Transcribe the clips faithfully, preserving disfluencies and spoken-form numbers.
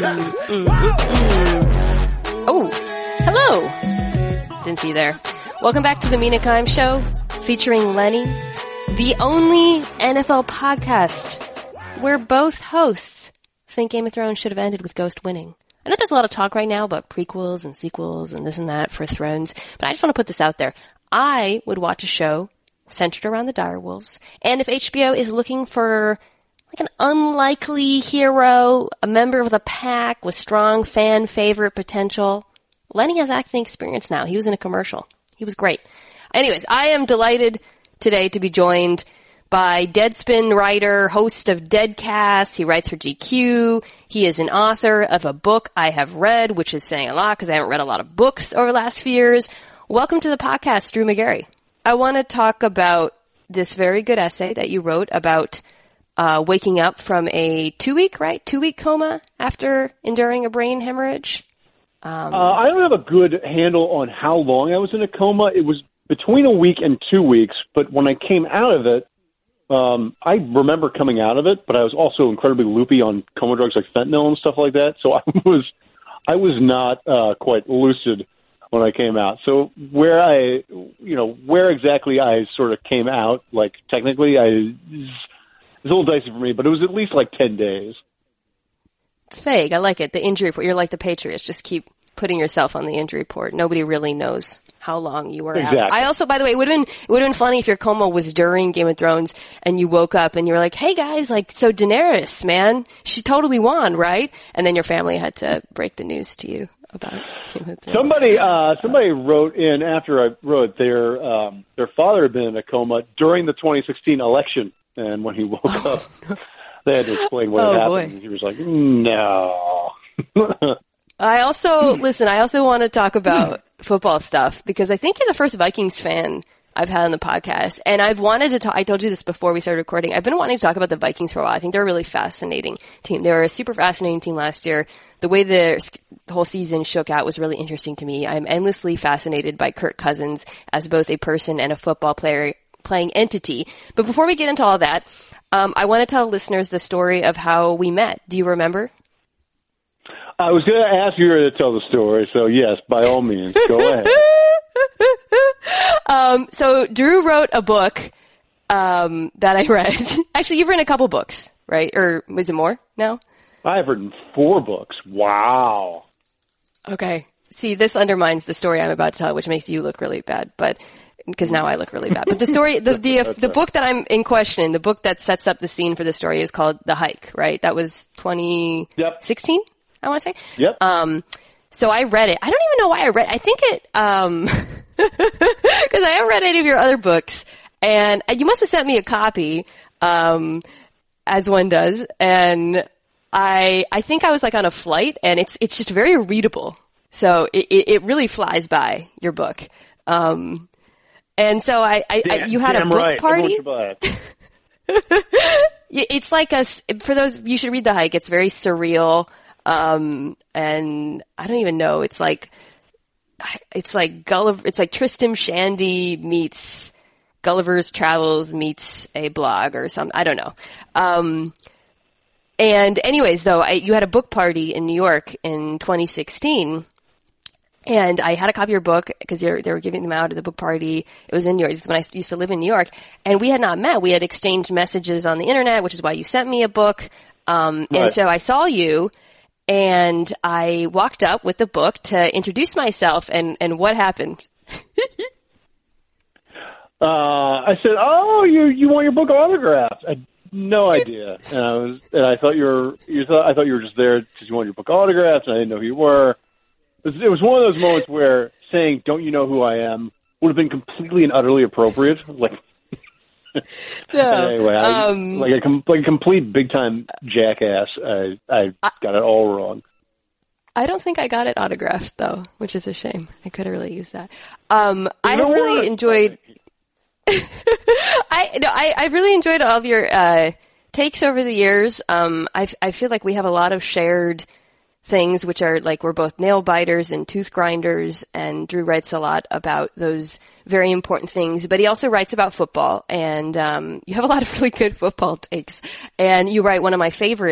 mm, mm. Oh, hello. Didn't see you there. Welcome back to the Mina Kimes Show, featuring Lenny, the only N F L podcast where both hosts think Game of Thrones should have ended with Ghost winning. I know there's a lot of talk right now about prequels and sequels and this and that for Thrones, but I just want to put this out there. I would watch a show centered around the direwolves, and if H B O is looking for like an unlikely hero, a member of the pack with strong fan favorite potential, Lenny has acting experience now. He was in a commercial. He was great. Anyways, I am delighted today to be joined by Deadspin writer, host of Deadcast. He writes for G Q. He is an author of a book I have read, which is saying a lot because I haven't read a lot of books over the last few years. Welcome to the podcast, Drew McGarry. I want to talk about this very good essay that you wrote about uh waking up from a two-week, right? Two-week coma after enduring a brain hemorrhage. Um, uh, I don't have a good handle on how long I was in a coma. It was between a week and two weeks, but when I came out of it, um, I remember coming out of it, but I was also incredibly loopy on coma drugs like fentanyl and stuff like that, so I was I was not uh, quite lucid when I came out. So where I, you know, where exactly I sort of came out, like technically, I it's a little dicey for me, but it was at least like ten days. It's vague. I like it. The injury report. You're like the Patriots. Just keep putting yourself on the injury report. Nobody really knows how long you were exactly. out. I also, by the way, it would have been, it would have been funny if your coma was during Game of Thrones and you woke up and you were like, hey guys, like, so Daenerys, man, she totally won, right? And then your family had to break the news to you about Game of Thrones. Somebody, uh, somebody wrote in after I wrote their, um, their father had been in a coma during the twenty sixteen election. And when he woke oh, up, no. they had to explain what oh, had happened. Boy. He was like, no. I also, listen, I also want to talk about football stuff because I think you're the first Vikings fan I've had on the podcast. And I've wanted to talk, I told you this before we started recording. I've been wanting to talk about the Vikings for a while. I think they're a really fascinating team. They were a super fascinating team last year. The way the whole season shook out was really interesting to me. I'm endlessly fascinated by Kirk Cousins as both a person and a football player playing entity. But before we get into all that, um, I want to tell listeners the story of how we met. Do you remember? I was going to ask you to tell the story, so yes, by all means, go ahead. um, so Drew wrote a book um, that I read. Actually, you've written a couple books, right? Or was it more now? I've written four books. Wow. Okay. See, this undermines the story I'm about to tell, which makes you look really bad, but because now I look really bad. But the story, the the, uh, the book that I'm in question, the book that sets up the scene for the story is called The Hike, right? That was twenty sixteen, yep. I want to say. Yep. Um, so I read it. I don't even know why I read it. I think it, um, because I haven't read any of your other books, and you must have sent me a copy, um, as one does, and I I think I was like on a flight, and it's it's just very readable. So it it, it really flies by your book. Um, And so I, I, damn, I you had a book right. party. It's like a, for those, you should read The Hike. It's very surreal. Um, and I don't even know. It's like, it's like Gulliver, it's like Tristram Shandy meets Gulliver's Travels meets a blog or something. I don't know. Um, and anyways, though, I, you had a book party in New York in twenty sixteen. And I had a copy of your book because they were giving them out at the book party. It was in New York. This is when I used to live in New York. And we had not met. We had exchanged messages on the internet, which is why you sent me a book. Um, right. And so I saw you and I walked up with the book to introduce myself. And, and what happened? uh, I said, oh, you, you want your book autographed? I had no idea. And I was, and I thought you were, you thought, I thought you were just there because you wanted your book autographed and I didn't know who you were. It was one of those moments where saying, don't you know who I am, would have been completely and utterly appropriate. Like, no, anyway, I, um, like, a com- like a complete big-time jackass, I, I got it all wrong. I don't think I got it autographed, though, which is a shame. I could have really used that. Um, I have really enjoyed... I, no, I, I've really enjoyed all of your uh, takes over the years. Um, I, I feel like we have a lot of shared things, which are like we're both nail biters and tooth grinders, and Drew writes a lot about those very important things, but he also writes about football, and um, you have a lot of really good football takes, and you write one of my favorite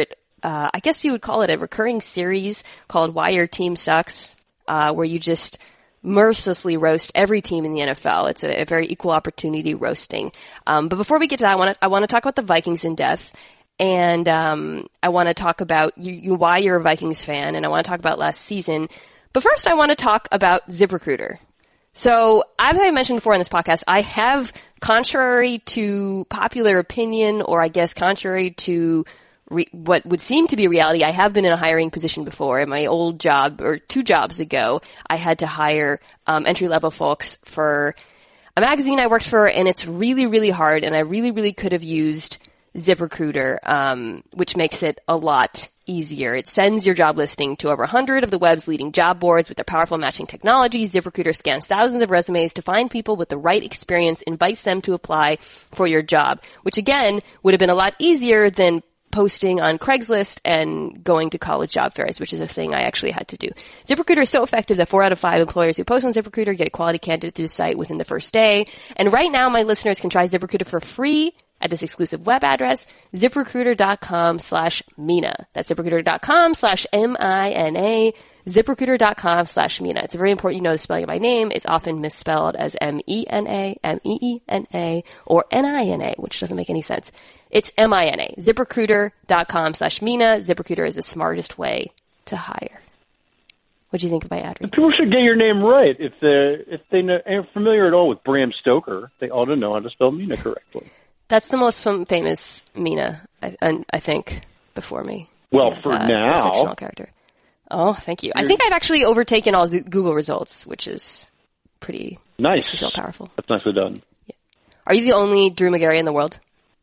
uh, I guess you would call it a recurring series called Why Your Team Sucks, uh, where you just mercilessly roast every team in the N F L. It's a, a very equal opportunity roasting. Um, but before we get to that, I want to I want to talk about the Vikings in depth, and um, I want to talk about you, you, why you're a Vikings fan, and I want to talk about last season. But first, I want to talk about ZipRecruiter. So, as I mentioned before in this podcast, I have, contrary to popular opinion, or I guess contrary to Re- what would seem to be reality, I have been in a hiring position before. In my old job, or two jobs ago, I had to hire um, entry-level folks for a magazine I worked for, and it's really, really hard, and I really, really could have used ZipRecruiter, um, which makes it a lot easier. It sends your job listing to over one hundred of the web's leading job boards with their powerful matching technology. ZipRecruiter scans thousands of resumes to find people with the right experience, invites them to apply for your job, which again would have been a lot easier than posting on Craigslist and going to college job fairs, which is a thing I actually had to do. ZipRecruiter is so effective that four out of five employers who post on ZipRecruiter get a quality candidate through the site within the first day. And right now, my listeners can try ZipRecruiter for free at this exclusive web address, ZipRecruiter.com slash Mina. That's ZipRecruiter.com slash M-I-N-A. ZipRecruiter.com slash Mina. It's very important you know the spelling of my name. It's often misspelled as M E N A, M E E N A, or N I N A, which doesn't make any sense. It's M I N A. ZipRecruiter.com slash Mina. ZipRecruiter is the smartest way to hire. What do you think of my ad read? People should get your name right. If they're, if they know, aren't familiar at all with Bram Stoker, they ought to know how to spell Mina correctly. That's the most fam- famous Mina, I, I think, before me. Well, It's, for uh, now. A fictional character. Oh, thank you. I think I've actually overtaken all Zo- Google results, which is pretty nice. Feel powerful. That's nicely done. Yeah. Are you the only Drew Magary in the world?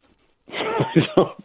No,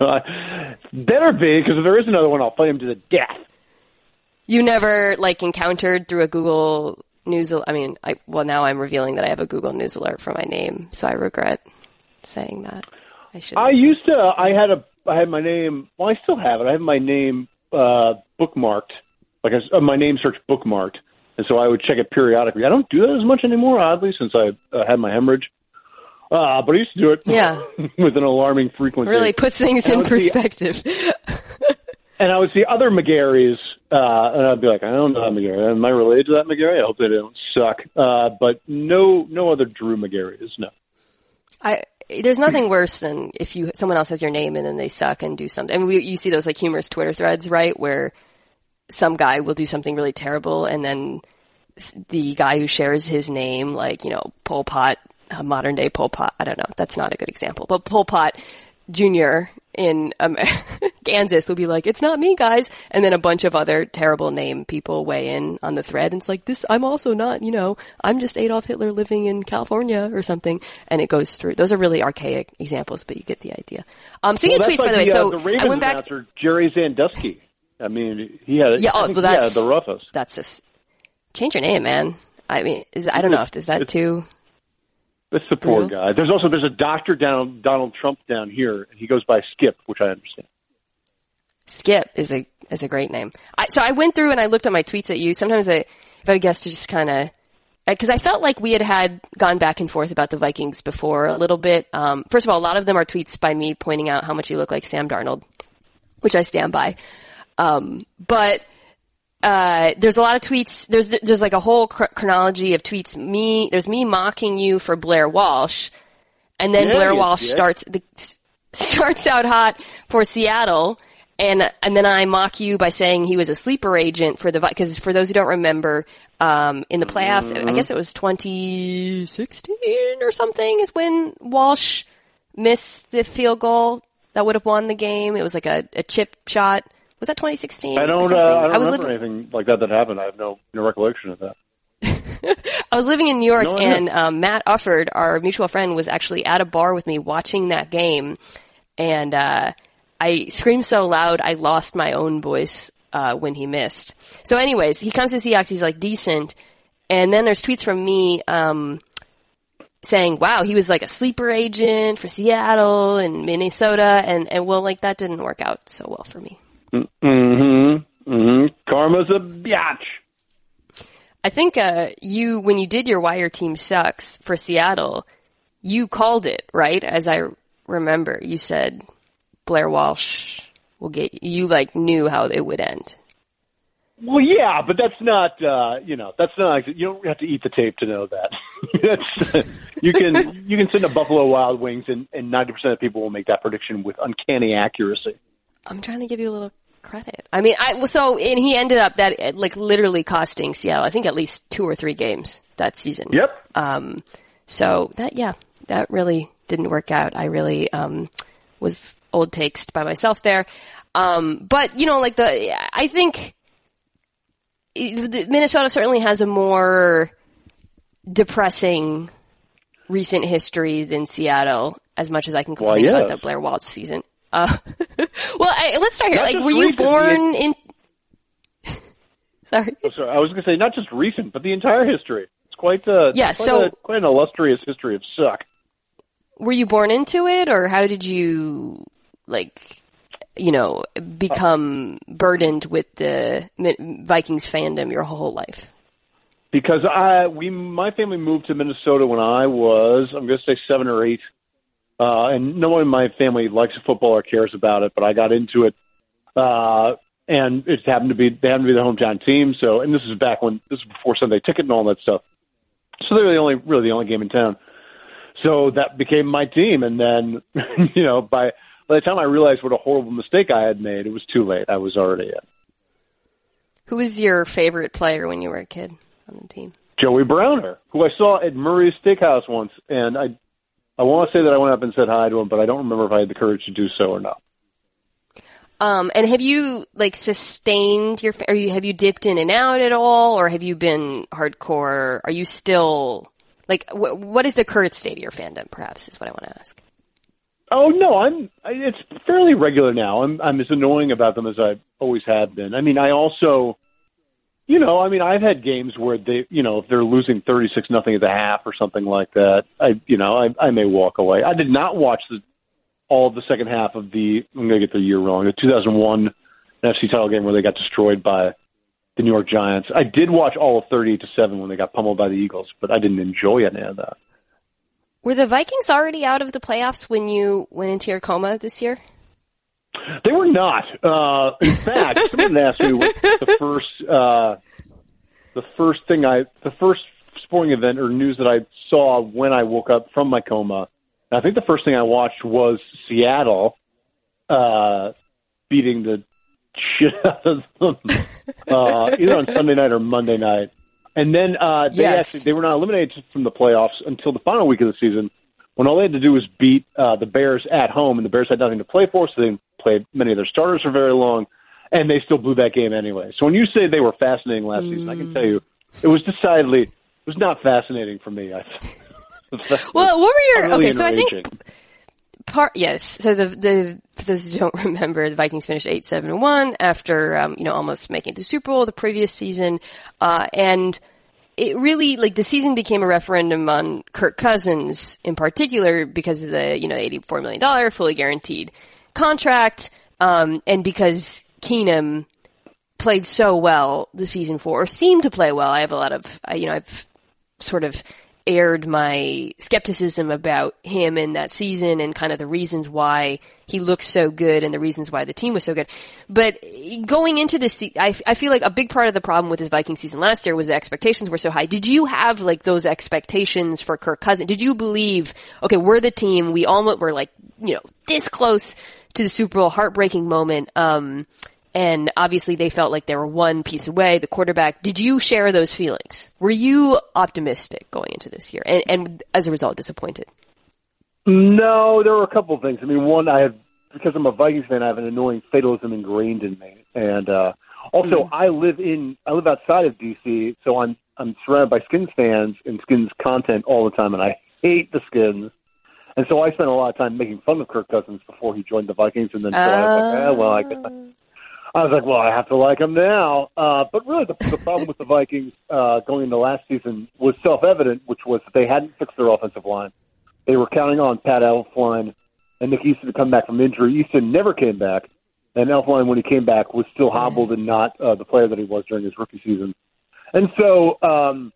better be, because if there is another one, I'll fight him to the death. You never, like, encountered through a Google News, I mean, I, well, now I'm revealing that I have a Google News alert for my name, so I regret saying that. I should. I used to, I had a, I had my name, well, I still have it. I have my name uh, bookmarked, like a, uh, my name search bookmarked, and so I would check it periodically. I don't do that as much anymore, oddly, since I uh, had my hemorrhage. Uh, but I used to do it yeah. with an alarming frequency. Really puts things in perspective. See, and I would see other McGarrys, uh, and I'd be like, I don't know that McGarry. Am I related to that McGarry? I hope they don't suck. Uh, but no, no other Drew McGarrys, no. I, there's nothing worse than if you, someone else has your name and then they suck and do something. I mean, we, you see those like humorous Twitter threads, right? Where some guy will do something really terrible and then the guy who shares his name, like, you know, Pol Pot, a modern day Pol Pot. I don't know. That's not a good example, but Pol Pot Junior in um, Kansas will be like, it's not me, guys. And then a bunch of other terrible name people weigh in on the thread. And it's like, this, I'm also not, you know, I'm just Adolf Hitler living in California or something. And it goes through. Those are really archaic examples, but you get the idea. Um, so you well, get tweets, like by the way. The, so uh, the Ravens I went back. Announcer, Jerry Sandusky. I mean, he had, yeah, oh, well, that's, the roughest. That's just, change your name, man. I mean, is, I don't know if, is that too? It's the poor guy. There's also, there's a doctor down, Donald Trump down here, and he goes by Skip, which I understand. Skip is a, is a great name. I, so I went through and I looked at my tweets at you. Sometimes I, if I guess to just kind of, because I felt like we had had gone back and forth about the Vikings before a little bit. Um, first of all, a lot of them are tweets by me pointing out how much you look like Sam Darnold, which I stand by. Um, but, uh, there's a lot of tweets. There's, there's like a whole cr- chronology of tweets. Me, there's me mocking you for Blair Walsh. And then yeah, Blair Walsh yeah. starts, the, starts out hot for Seattle. And, and then I mock you by saying he was a sleeper agent for the, because for those who don't remember, um, in the playoffs, mm-hmm. I guess it was twenty sixteen or something is when Walsh missed the field goal that would have won the game. It was like a, a chip shot. Was that twenty sixteen? I don't, uh, I don't I was remember living... anything like that that happened. I have no, no recollection of that. I was living in New York, no and um, Matt Ufford, our mutual friend, was actually at a bar with me watching that game, and uh, I screamed so loud I lost my own voice uh, when he missed. So anyways, he comes to Seahawks, he's like decent, and then there's tweets from me um, saying, wow, he was like a sleeper agent for Seattle and Minnesota, and, and well, like that didn't work out so well for me. Mm-hmm. Mm-hmm. Karma's a biatch. I think uh, you, when you did your Why Your Team Sucks for Seattle, you called it, right? As I remember, you said Blair Walsh will get you like knew how it would end. Well, yeah, but that's not, uh, you know, that's not, you don't have to eat the tape to know that. that's, you can, you can send a Buffalo Wild Wings and, and ninety percent of people will make that prediction with uncanny accuracy. I'm trying to give you a little credit. I mean, I, so, and he ended up that, like, literally costing Seattle, I think at least two or three games that season. Yep. Um, so that, yeah, that really didn't work out. I really, um, was old takes by myself there. Um, but, you know, like the, I think, Minnesota certainly has a more depressing recent history than Seattle, as much as I can complain well, yes. about that Blair Walsh season. Uh, well, I, let's start here. Not Like, were you born in? Sorry. Oh, sorry, I was going to say not just recent, but the entire history. It's quite, uh, yeah. quite So a, quite an illustrious history of suck. Were you born into it, or how did you like? You know, become burdened with the Vikings fandom your whole life? Because I, we, my family moved to Minnesota when I was, I'm going to say seven or eight, uh, and no one in my family likes football or cares about it. But I got into it, uh, and it happened to be they happened to be the hometown team. So, and this is back when this was before Sunday Ticket and all that stuff. So they were the only, really the only game in town. So that became my team, and then you know by. By the time I realized what a horrible mistake I had made, it was too late. I was already in. Who was your favorite player when you were a kid on the team? Joey Browner, who I saw at Murray's Steakhouse once, and I I want to say that I went up and said hi to him, but I don't remember if I had the courage to do so or not. Um, and have you like sustained your? Are you have you dipped in and out at all, or have you been hardcore? Are you still like wh- what is the current state of your fandom? Perhaps is what I want to ask. Oh no, I'm. It's fairly regular now. I'm. I'm as annoying about them as I always have been. I mean, I also, you know, I mean, I've had games where they, you know, if they're losing thirty-six nothing at the half or something like that, I, you know, I, I may walk away. I did not watch the all of the second half of the. I'm going to get the year wrong. The two thousand one N F C title game where they got destroyed by the New York Giants. I did watch all of thirty-eight to seven when they got pummeled by the Eagles, but I didn't enjoy any of that. Were the Vikings already out of the playoffs when you went into your coma this year? They were not. Uh, in fact, someone asked me what the first, uh, the first thing I, the first sporting event or news that I saw when I woke up from my coma. And I think the first thing I watched was Seattle uh, beating the shit out of them, uh, either on Sunday night or Monday night. And then uh, they yes. actually they were not eliminated from the playoffs until the final week of the season, when all they had to do was beat uh, the Bears at home, and the Bears had nothing to play for, so they didn't play many of their starters for very long, and they still blew that game anyway. So when you say they were fascinating last mm. season, I can tell you it was decidedly it was not fascinating for me. I well, what were your really okay? So enraging. I think part yes. So the the for those who don't remember, the Vikings finished eight seven and one after um, you know almost making the Super Bowl the previous season, uh, and it really like the season became a referendum on Kirk Cousins in particular because of the you know eighty-four million dollars fully guaranteed contract, um, and because Keenum played so well the season four or seemed to play well. I have a lot of uh, you know I've sort of aired my skepticism about him in that season and kind of the reasons why he looked so good and the reasons why the team was so good. But going into this, I, I feel like a big part of the problem with his Viking season last year was the expectations were so high. Did you have like those expectations for Kirk Cousins? Did you believe, okay, we're the team, we almost were like, you know, this close to the Super Bowl, heartbreaking moment, um, and obviously they felt like they were one piece away, the quarterback. Did you share those feelings? Were you optimistic going into this year and, and as a result disappointed? No, there were a couple of things. I mean, one, I have, because I'm a Vikings fan, I have an annoying fatalism ingrained in me. And uh, also, mm. I live in, I live outside of D C, so I'm I'm surrounded by Skins fans and Skins content all the time, and I hate the Skins. And so I spent a lot of time making fun of Kirk Cousins before he joined the Vikings, and then so uh, I was like, eh, well, I guess I... I was like, well, I have to like them now. Uh, but really, the, the problem with the Vikings uh, going into last season was self-evident, which was that they hadn't fixed their offensive line. They were counting on Pat Elflein and Nick Easton to come back from injury. Easton never came back, and Elflein, when he came back, was still hobbled and not uh, the player that he was during his rookie season. And so um,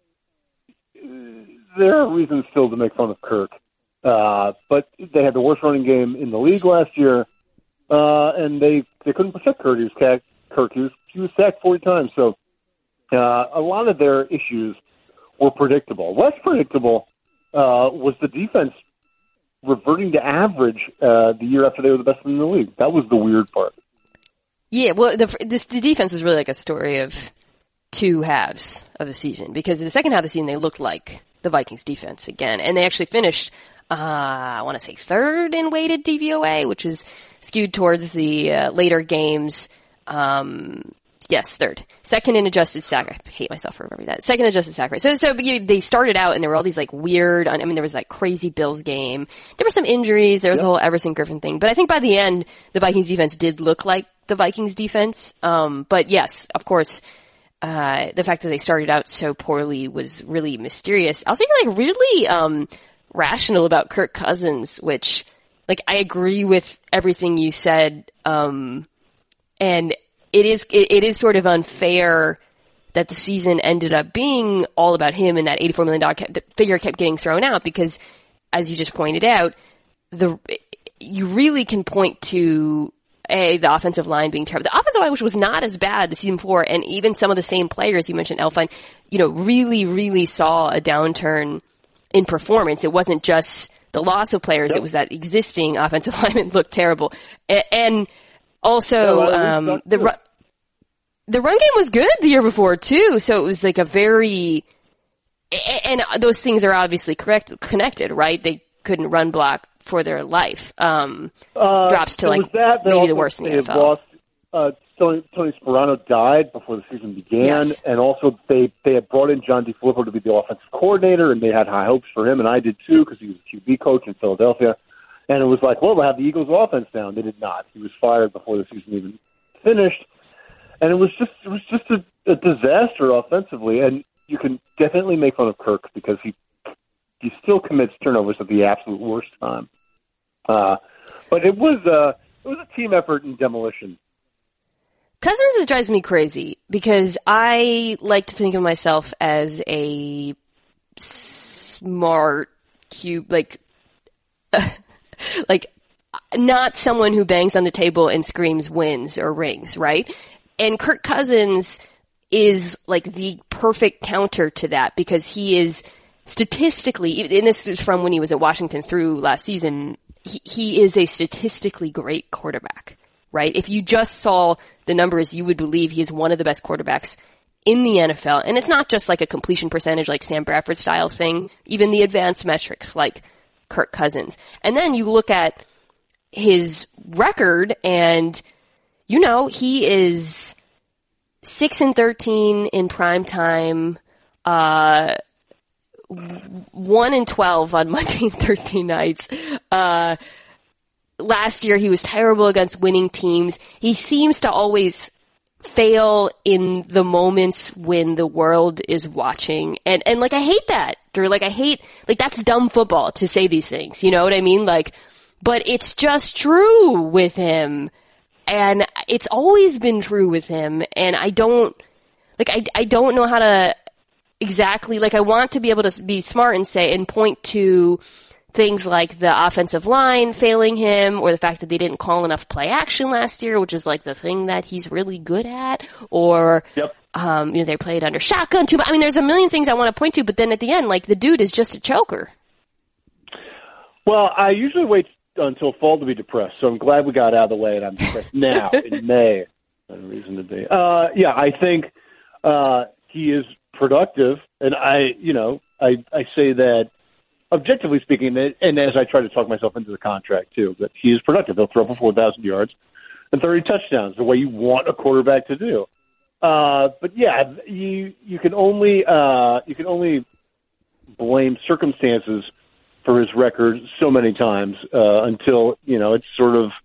there are reasons still to make fun of Kirk. Uh, but they had the worst running game in the league last year. uh, and they, they couldn't protect Kirk. He was, Kirk. He was, he was sacked forty times. So uh, a lot of their issues were predictable. Less predictable uh, was the defense reverting to average uh, the year after they were the best in the league. That was the weird part. Yeah, well, the, this, the defense is really like a story of two halves of the season, because in the second half of the season they looked like the Vikings defense again, and they actually finished, uh, I want to say third in weighted D V O A, which is skewed towards the uh, later games. Um, yes, third. Second in adjusted sack. I hate myself for remembering that. Second adjusted sack rate. So, so you, they started out and there were all these like weird, I mean, there was that crazy Bills game. There were some injuries. There was yep. the whole Everson Griffin thing. But I think by the end, the Vikings defense did look like the Vikings defense. Um, but yes, of course, uh, the fact that they started out so poorly was really mysterious. I was even like really, um, rational about Kirk Cousins, which, like, I agree with everything you said. Um, and it is, it, it is sort of unfair that the season ended up being all about him, and that eighty-four million dollars figure kept getting thrown out because, as you just pointed out, the, you really can point to A, the offensive line being terrible. The offensive line, which was not as bad the season before, and even some of the same players you mentioned, Elfine, you know, really, really saw a downturn in performance. It wasn't just the loss of players; yep. it was that existing offensive linemen looked terrible, a- and also yeah, well, um, the ru- the run game was good the year before too. So it was like a very, and those things are obviously correct connected, right? They couldn't run block for their life. Um, uh, drops to like that, maybe the worst in the N F L. Lost, uh, Tony, Tony Sperano died before the season began, yes. and also they they had brought in John DeFilippo to be the offensive coordinator, and they had high hopes for him, and I did too because he was a Q B coach in Philadelphia. And it was like, well, they'll have the Eagles' offense down. They did not. He was fired before the season even finished, and it was just it was just a, a disaster offensively. And you can definitely make fun of Kirk because he he still commits turnovers at the absolute worst time. Uh, but it was uh, it was a team effort in demolition. Cousins is drives me crazy because I like to think of myself as a smart, cube, like, like not someone who bangs on the table and screams wins or rings, right? And Kirk Cousins is like the perfect counter to that because he is statistically, and this is from when he was at Washington through last season, he, he is a statistically great quarterback, right? If you just saw the numbers, you would believe he is one of the best quarterbacks in the N F L. And it's not just like a completion percentage like Sam Bradford style thing, even the advanced metrics like Kirk Cousins. And then you look at his record and, you know, he is six and thirteen in prime time, uh, one and twelve on Monday and Thursday nights. Uh, last year he was terrible against winning teams. He seems to always fail in the moments when the world is watching. And, and like, I hate that, Drew. Like, I hate, like, that's dumb football to say these things. You know what I mean? Like, but it's just true with him. And it's always been true with him. And I don't, like, I, I don't know how to exactly, like, I want to be able to be smart and say, and point to things like the offensive line failing him, or the fact that they didn't call enough play action last year, which is like the thing that he's really good at, or, yep. um, you know, they played under shotgun too. I mean, there's a million things I want to point to, but then at the end, like, the dude is just a choker. Well, I usually wait until fall to be depressed, so I'm glad we got out of the way, and I'm depressed now in May. No reason to be. Uh, yeah, I think uh, he is productive, and I, you know, I, I say that objectively speaking, and as I try to talk myself into the contract too, that he is productive. He'll throw for four thousand yards and thirty touchdowns, the way you want a quarterback to do. Uh, but yeah, you you can only uh, you can only blame circumstances for his record so many times uh, until, you know, it's sort of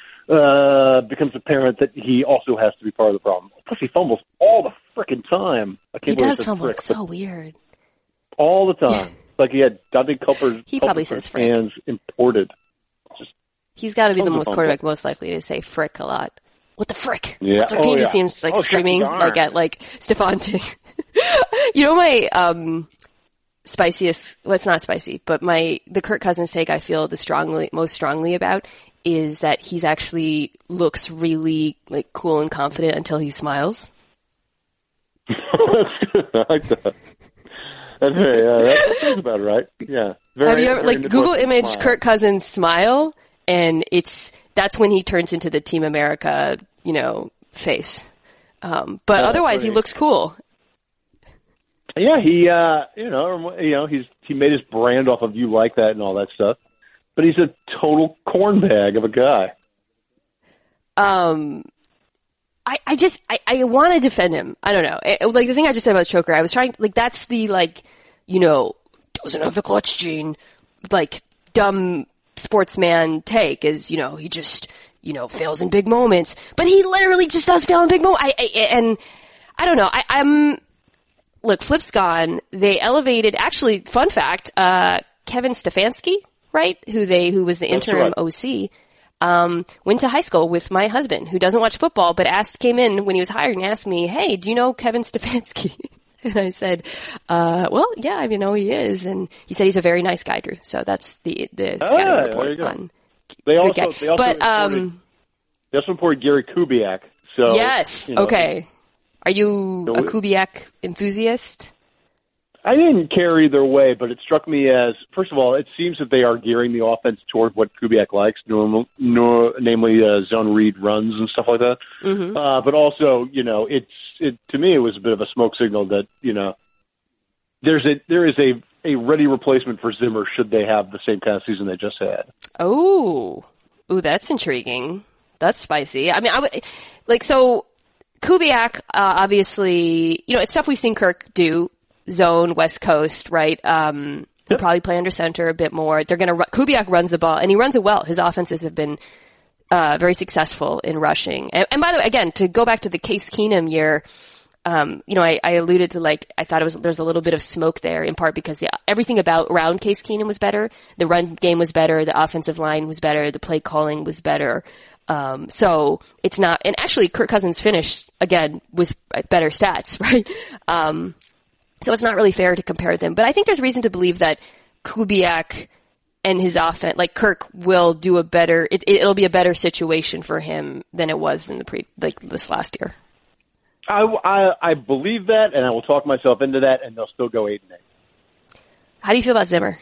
uh, becomes apparent that he also has to be part of the problem. Plus, he fumbles all the frickin' time. I can't he does frick, fumble. It's so weird. All the time. Like he had Dante Culper's he probably says frick. Hands imported. Just He's got to be the most quarterback most likely to say frick a lot. What the frick? Yeah. Like, oh, he yeah. just seems like oh, screaming like at like Stephon Diggs. You know, my um spiciest, well, it's not spicy, but my, the Kirk Cousins take I feel the strongly, most strongly about is that he's actually looks really like cool and confident until he smiles. That's good. I like that. That's very, uh, that sounds about right. Yeah. Very, Have you ever, like, Google image smile. Kirk Cousins smile, and it's, that's when he turns into the Team America, you know, face. Um, but Oh, otherwise he pretty. looks cool. Yeah, he, uh, you know, you know, he's he made his brand off of you like that and all that stuff. But he's a total cornbag of a guy. Um, I, I just, I, I want to defend him. I don't know. It, like the thing I just said about Choker, I was trying, like that's the, like, you know, doesn't have the clutch gene, like, dumb sportsman take is, you know, he just, you know, fails in big moments. But he literally just does fail in big moments. I, I, and I don't know. I, I'm, look, Flip's gone. They elevated, actually, fun fact, uh, Kevin Stefanski, right? Who they, who was the That's interim right. O C, um, went to high school with my husband, who doesn't watch football, but asked, came in when he was hired and asked me, hey, do you know Kevin Stefanski? And I said, uh, well, yeah, I mean, know he is. And he said he's a very nice guy, Drew. So that's the, the Ah, scouting there report you go. on They good also, guy. they also But, um, reported, they also reported Gary Kubiak. So yes. you know, Okay. Are you So a we- Kubiak enthusiast? I didn't care either way, but it struck me as, first of all, it seems that they are gearing the offense toward what Kubiak likes, normal, nor, namely uh, zone read runs and stuff like that. Mm-hmm. Uh, but also, you know, it's it to me it was a bit of a smoke signal that you know there's a there is a a ready replacement for Zimmer should they have the same kind of season they just had. Oh, ooh, that's intriguing. That's spicy. I mean, I would like so. Kubiak, uh, obviously, you know, it's stuff we've seen Kirk do. Zone, West Coast, right? Um, he'll Yep. probably play under center a bit more. They're going to. Kubiak runs the ball, and he runs it well. His offenses have been uh, very successful in rushing. And, and by the way, again, to go back to the Case Keenum year, um, you know, I, I alluded to like I thought it was there's a little bit of smoke there, in part because the, everything about around Case Keenum was better. The run game was better. The offensive line was better. The play calling was better. Um, so it's not. And actually, Kirk Cousins finished again with better stats, right? Um, So it's not really fair to compare them. But I think there's reason to believe that Kubiak and his offense, like Kirk, will do a better, it, it'll be a better situation for him than it was in the pre, like this last year. I, I, I believe that, and I will talk myself into that, and they'll still go eight and eight. How do you feel about Zimmer?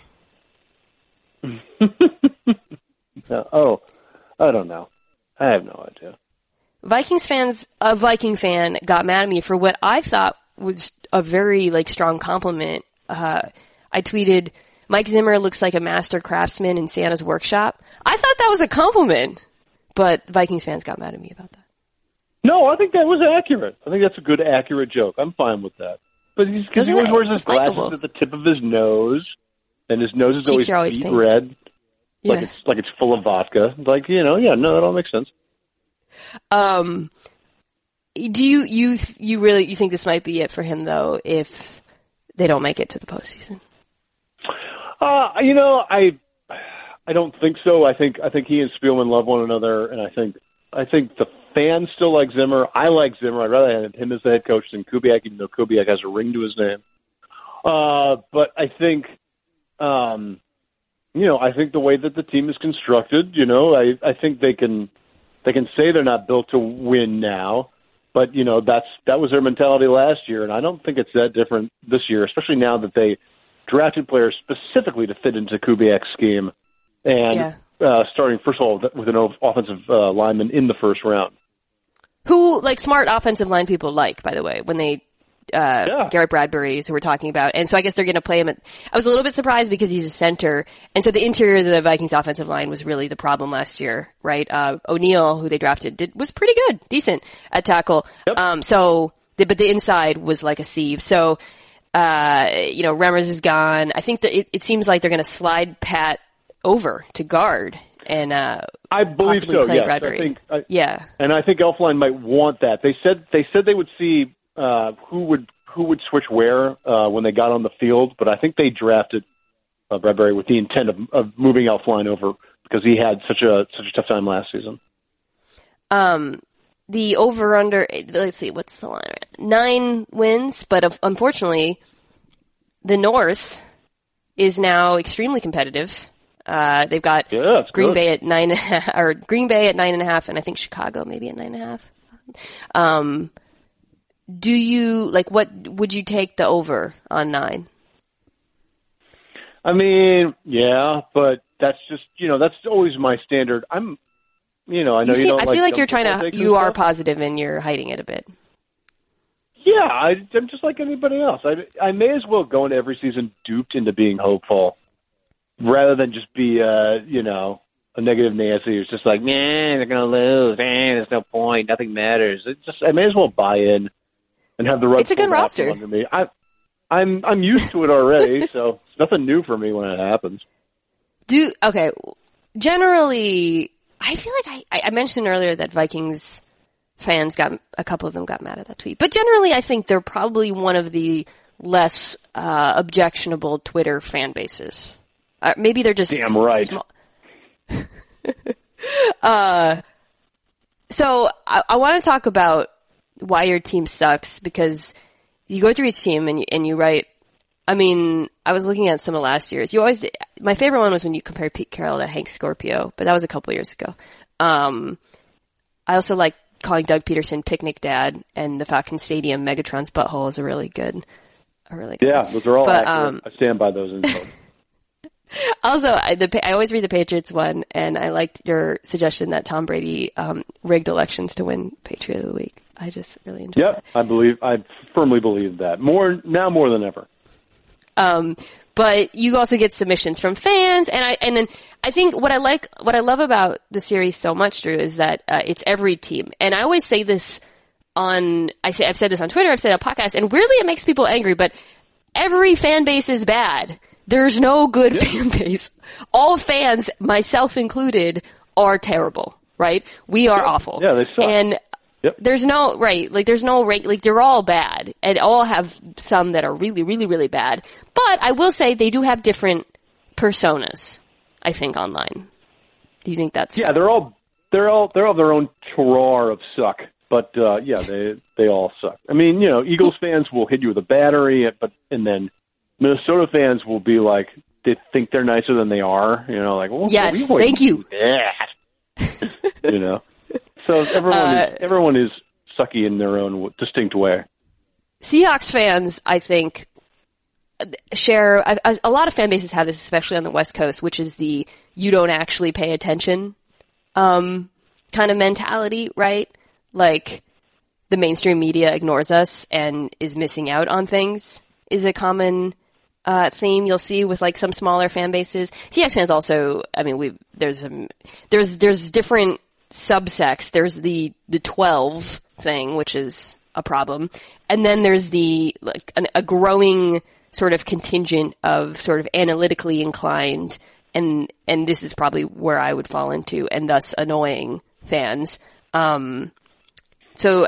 Uh, oh, I don't know. I have no idea. Vikings fans, a Viking fan got mad at me for what I thought was a very like strong compliment. Uh, I tweeted, Mike Zimmer looks like a master craftsman in Santa's workshop. I thought that was a compliment, but Vikings fans got mad at me about that. No, I think that was accurate. I think that's a good, accurate joke. I'm fine with that. But he's because he Doesn't always it? wears his It's glasses likable. at the tip of his nose, and his nose is Cheeks always, are always beet pink. red, like Yeah. it's like it's full of vodka. Like you know, yeah, no, that all makes sense. Um, do you, you, you really, you think this might be it for him though, if they don't make it to the postseason? Uh, you know, I, I don't think so. I think I think he and Spielman love one another, and I think I think the fans still like Zimmer. I like Zimmer. I'd rather have him as the head coach than Kubiak, even though Kubiak has a ring to his name. Uh, but I think, um, you know, I think the way that the team is constructed, you know, I, I think they can they can say they're not built to win now, but you know that's that was their mentality last year, and I don't think it's that different this year, especially now that they drafted players specifically to fit into Kubiak's scheme, and Yeah. uh, starting first of all with an offensive uh, lineman in the first round. Who, like, smart offensive line people like, by the way, when they, uh, Yeah. Garrett Bradbury's who we're talking about. And so I guess they're going to play him at, I was a little bit surprised because he's a center. And so the interior of the Vikings offensive line was really the problem last year, right? Uh, O'Neal, who they drafted, did, was pretty good, decent at tackle. Yep. Um, so, the, but the inside was like a sieve. So, uh, you know, Remmers is gone. I think that it, it seems like they're going to slide Pat over to guard and, uh, I believe possibly so. play Yes, Bradbury. I think. I, yeah. And I think Elflein might want that. They said they said they would see uh, who would who would switch where uh, when they got on the field, but I think they drafted uh, Bradbury with the intent of, of moving Elflein over because he had such a such a tough time last season. Um, the over under, let's see, what's the line? Nine wins, but of, unfortunately, the North is now extremely competitive. Uh, they've got yeah, Green good. Bay at nine, or Green Bay at nine and a half, and I think Chicago maybe at nine and a half. Um, do you like what would you take the over on nine? I mean, yeah, but that's just you know that's always my standard. I'm, you know, I know you, you seem, don't. I like feel like you're jump trying football to. takes You and are stuff. positive and you're hiding it a bit. Yeah, I, I'm just like anybody else. I, I may as well go into every season duped into being hopeful, rather than just be, uh, you know, a negative Nancy who's just like, man, they're gonna lose. Man, there's no point. Nothing matters. It's just I may as well buy in and have the rug It's a good pulled out roster. from under me. I, I'm I'm used to it already, so it's nothing new for me when it happens. Do okay. Generally, I feel like I, I mentioned earlier that Vikings fans got a couple of them got mad at that tweet, but generally, I think they're probably one of the less uh, objectionable Twitter fan bases. Uh, maybe they're just Damn right. Small. uh, so I, I want to talk about why your team sucks, because you go through each team and you, and you write. I mean, I was looking at some of last year's. You always, my favorite one was when you compared Pete Carroll to Hank Scorpio, but that was a couple years ago. Um, I also like calling Doug Peterson Picnic Dad, and the Falcon Stadium Megatron's butthole is a really good, a really good. Yeah, those are all But, accurate. um, I stand by those insults. Also, I, the, I always read the Patriots one, and I liked your suggestion that Tom Brady um, rigged elections to win Patriot of the Week. I just really enjoyed Yep, that. I believe, I firmly believe that more now more than ever. Um, but you also get submissions from fans, and I and then I think what I like, what I love about the series so much, Drew, is that uh, it's every team. And I always say this on, I say I've said this on Twitter, I've said it on podcasts, and weirdly it makes people angry. But every fan base is bad. There's no good yeah. fan base. All fans, myself included, are terrible. Right? We are yeah. awful. Yeah, they suck. And Yep. there's no, right, like there's no, like they're all bad, and all have some that are really, really, really bad. But I will say they do have different personas, I think, online. Do you think that's Yeah, fair? they're all, they're all, they're all their own terroir of suck. But, uh, yeah, they, they all suck. I mean, you know, Eagles fans will hit you with a battery, but, and then Minnesota fans will be like, they think they're nicer than they are, you know, like, well, Yes, we thank you. that. You know? So everyone, Uh, is, everyone is sucky in their own distinct way. Seahawks fans, I think, share, a, a lot of fan bases have this, especially on the West Coast, which is the you don't actually pay attention um, kind of mentality, right? Like, the mainstream media ignores us and is missing out on things is a common uh, theme you'll see with like some smaller fan bases. Seahawks fans also, I mean, we there's um, there's there's different subsects. There's the the twelve thing, which is a problem, and then there's the like an, a growing sort of contingent of sort of analytically inclined, and and this is probably where I would fall into, and thus annoying fans. Um, so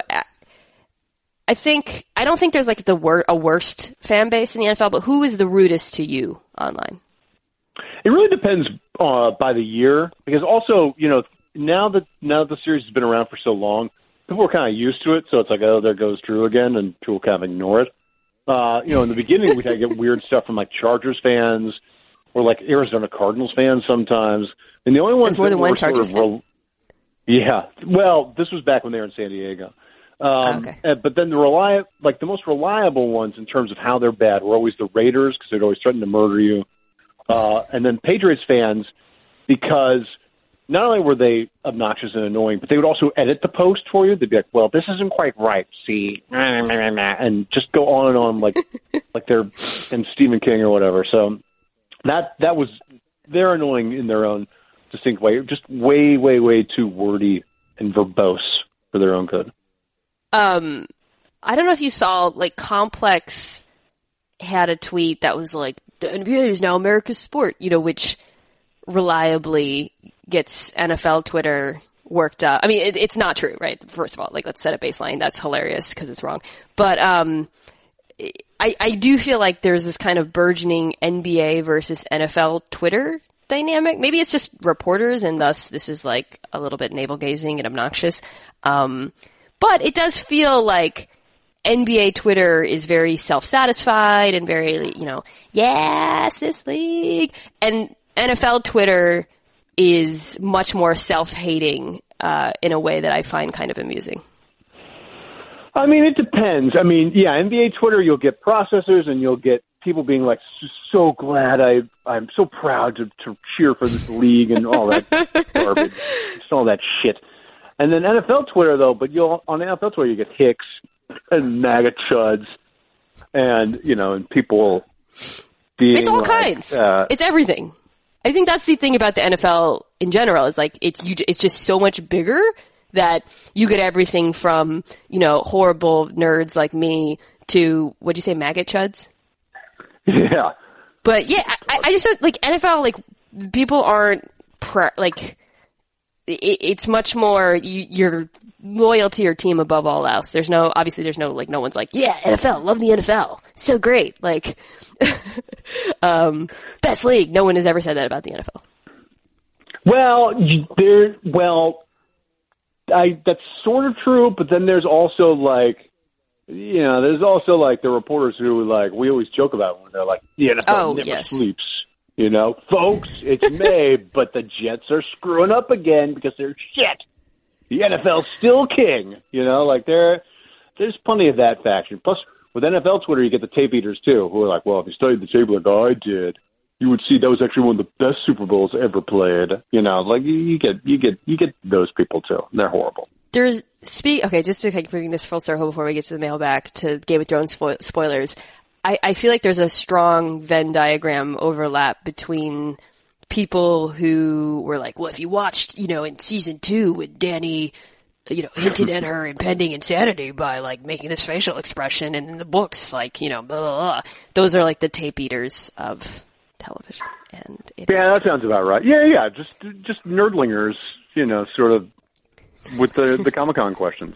I think I don't think there's like the wor- a worst fan base in the N F L, but who is the rudest to you online? It really depends uh, by the year, because also, you know, now that now that the series has been around for so long, people are kind of used to it. So it's like, oh, there goes Drew again, and people kind of ignore it. Uh, you know, in the beginning, we kind of get weird stuff from like Chargers fans or like Arizona Cardinals fans sometimes. And the only ones There's more that than one were Chargers sort of re- yeah, well, this was back when they were in San Diego. Um, Okay. uh, but then the reli- like the most reliable ones in terms of how they're bad were always the Raiders, because they'd always threaten to murder you. Uh, and then Patriots fans, because not only were they obnoxious and annoying, but they would also edit the post for you. They'd be like, well, this isn't quite right, see? And just go on and on like like they're and Stephen King or whatever. So that that was, they're annoying in their own distinct way. Just way, way, way too wordy and verbose for their own good. Um, I don't know if you saw, like, Complex had a tweet that was like, the N B A is now America's sport, you know, which reliably gets N F L Twitter worked up. I mean, it, it's not true, right? First of all, like, let's set a baseline. That's hilarious because it's wrong. But, um, I, I do feel like there's this kind of burgeoning N B A versus N F L Twitter dynamic. Maybe it's just reporters, and thus this is like a little bit navel gazing and obnoxious. Um, but it does feel like N B A Twitter is very self-satisfied and very, you know, yes, this league. And N F L Twitter is much more self-hating uh, in a way that I find kind of amusing. I mean, it depends. I mean, yeah, N B A Twitter, you'll get processors and you'll get people being like, so glad I, I'm so proud to, to cheer for this league and all that garbage, just all that shit. And then N F L Twitter, though, but you'll on N F L Twitter, you get Hicks and MAGA chuds and, you know, and people being It's all like, kinds. Uh, it's everything. I think that's the thing about the N F L in general is like, it's, you, it's just so much bigger that you get everything from, you know, horrible nerds like me to, what'd you say, MAGA chuds? Yeah. But yeah, I, I just, like, N F L, like, people aren't, pre- like, it, it's much more, you, you're loyal to your team above all else. There's no, obviously there's no, like, no one's like, yeah, N F L, love the N F L. So great. Like, um, best league. No one has ever said that about the N F L. Well, there, well, I, that's sort of true, but then there's also like, you know, there's also like the reporters who like, we always joke about when they're like, the N F L oh, never yes. sleeps. You know, folks, it's May, but the Jets are screwing up again because they're shit. The N F L's still king. You know, like there, there's plenty of that faction. Plus, with N F L Twitter, you get the tape eaters too, who are like, well, if you studied the tape like I did, you would see that was actually one of the best Super Bowls ever played. You know, like you, you get, you get, you get those people too. They're horrible. There's speak. Okay, just to like, bring this full circle before we get to the mailbag to Game of Thrones spo- spoilers. I, I feel like there's a strong Venn diagram overlap between people who were like, well, if you watched, you know, in season two when Dany, you know, hinted at her impending insanity by like making this facial expression, and in the books, like, you know, blah, blah, blah. Those are like the tape eaters of television. And it yeah, that sounds about right. Yeah, yeah, just just nerdlingers, you know, sort of with the the Comic-Con questions.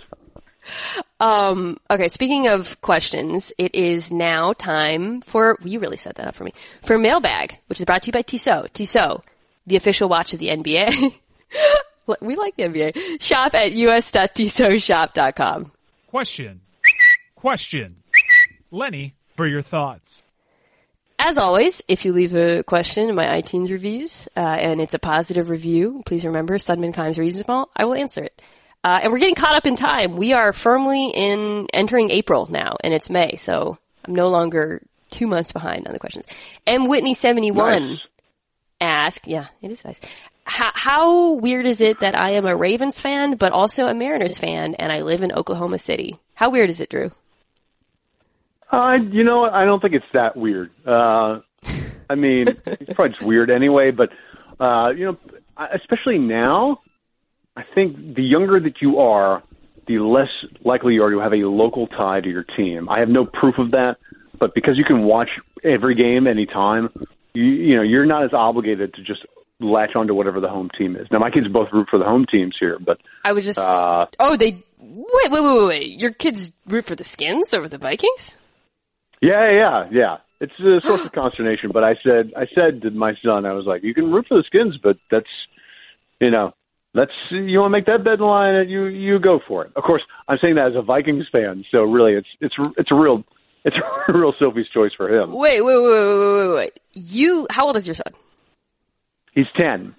Um, okay, speaking of questions, it is now time for, you really set that up for me, for Mailbag, which is brought to you by Tissot. Tissot, the official watch of the N B A. We like the N B A. Shop at u s dot tissot shop dot com. Question. Question. Lenny, for your thoughts. As always, if you leave a question in my iTunes reviews, uh, and it's a positive review, please remember, Sudman Kimes Reasonable, I will answer it. Uh, and we're getting caught up in time. We are firmly in entering April now, and it's May, so I'm no longer two months behind on the questions. And Whitney seventy-one Nice. asked, yeah, it is nice. How, how weird is it that I am a Ravens fan, but also a Mariners fan, and I live in Oklahoma City? How weird is it, Drew? Uh, you know what? I don't think it's that weird. Uh, I mean, it's probably just weird anyway, but, uh, you know, especially now, I think the younger that you are, the less likely you are to have a local tie to your team. I have no proof of that, but because you can watch every game anytime, you, you know, you're not as obligated to just latch onto whatever the home team is. Now, my kids both root for the home teams here, but I was just, uh, oh, they, wait, wait, wait, wait, your kids root for the Skins over the Vikings? yeah, yeah, yeah. It's a source of consternation, but I said, I said to my son, I was like, you can root for the Skins, but that's, you know, Let's you want to make that bet in line, you you go for it. Of course, I'm saying that as a Vikings fan, so really, it's it's it's a real it's a real Sophie's choice for him. Wait, wait, wait, wait, wait, wait. You, how old is your son? He's ten.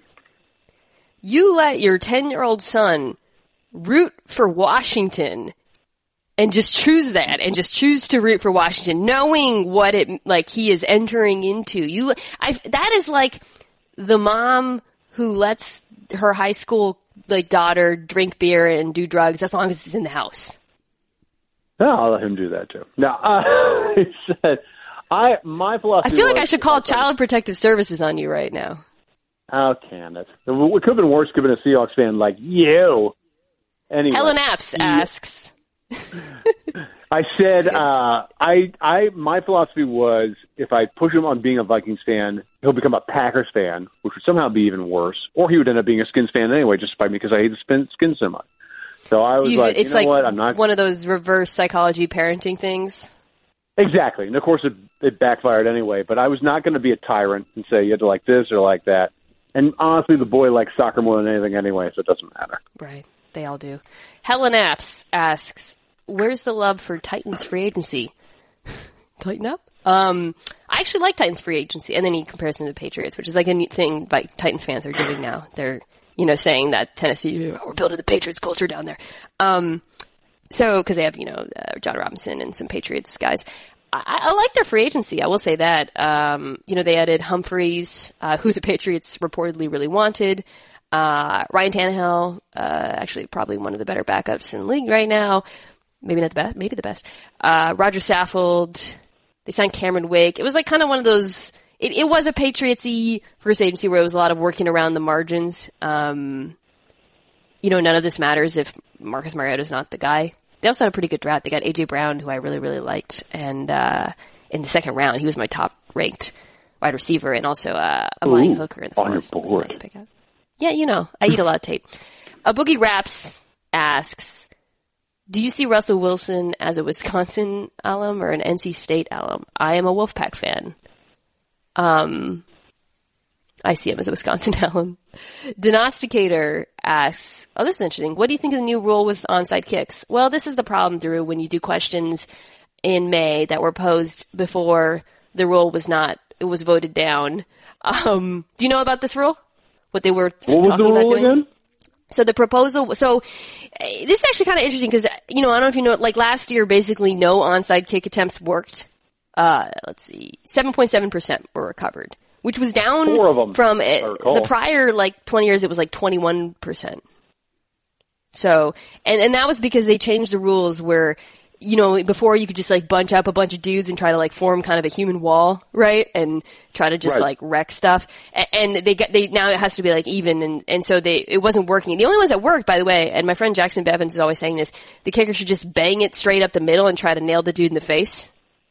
You let your ten-year-old son root for Washington, and just choose that, and just choose to root for Washington, knowing what it like he is entering into. You, I that is like the mom who lets her high school like daughter drink beer and do drugs as long as it's in the house. No, I'll let him do that too. Now, uh, I said, I my philosophy. I feel like was, I should call Child Protective Services on you right now. How can it? It could have been worse. Could have been a Seahawks fan like you. Anyway, Helen Apps asks. I said, uh, I, I, my philosophy was if I push him on being a Vikings fan, he'll become a Packers fan, which would somehow be even worse, or he would end up being a Skins fan anyway, just by because I hate the Skins so much. So I was So like, it's you know like what? I'm not one of those reverse psychology parenting things. Exactly, and of course it, it backfired anyway. But I was not going to be a tyrant and say you had to like this or like that. And honestly, the boy likes soccer more than anything anyway, so it doesn't matter. Right. They all do. Helen Apps asks, where's the love for Titans free agency? Tighten up. Um, I actually like Titans free agency, and then he compares them to the Patriots, which is like a neat thing like Titans fans are doing now. They're, you know, saying that Tennessee, oh, we're building the Patriots culture down there. Um, so, cause they have, you know, uh, John Robinson and some Patriots guys. I, I like their free agency. I will say that. Um, you know, they added Humphreys, uh, who the Patriots reportedly really wanted. Uh, Ryan Tannehill, uh, actually probably one of the better backups in the league right now. Maybe not the best, maybe the best. Uh, Roger Saffold. They signed Cameron Wake. It was like kind of one of those, it, it was a Patriots-y first agency where it was a lot of working around the margins. Um, you know, none of this matters if Marcus Mariota's not the guy. They also had a pretty good draft. They got A J Brown, who I really, really liked. And, uh, in the second round, he was my top ranked wide receiver, and also, uh, Amani Hooker in the on your fourth. board. Nice pickup. Yeah, you know, I eat a lot of tape. A Boogie Raps asks, do you see Russell Wilson as a Wisconsin alum or an N C State alum? I am a Wolfpack fan. Um, I see him as a Wisconsin alum. Denosticator asks, oh, this is interesting. What do you think of the new rule with onside kicks? Well, this is the problem, Drew, when you do questions in May that were posed before the rule was not, it was voted down. Um, do you know about this rule? What they were what talking was the about rule doing? Again? So the proposal, so uh, this is actually kind of interesting because, you know, I don't know if you know, like last year, basically no onside kick attempts worked. Uh, let's see, seven point seven percent were recovered, which was down Four of them, from uh, the prior, like, twenty years, it was like twenty-one percent. So, and, and that was because they changed the rules where, you know, before you could just like bunch up a bunch of dudes and try to like form kind of a human wall, right? And try to just right. like wreck stuff. And, and they got, they, now it has to be like even. And, and so they, it wasn't working. The only ones that worked, by the way, and my friend Jackson Bevins is always saying this, the kicker should just bang it straight up the middle and try to nail the dude in the face.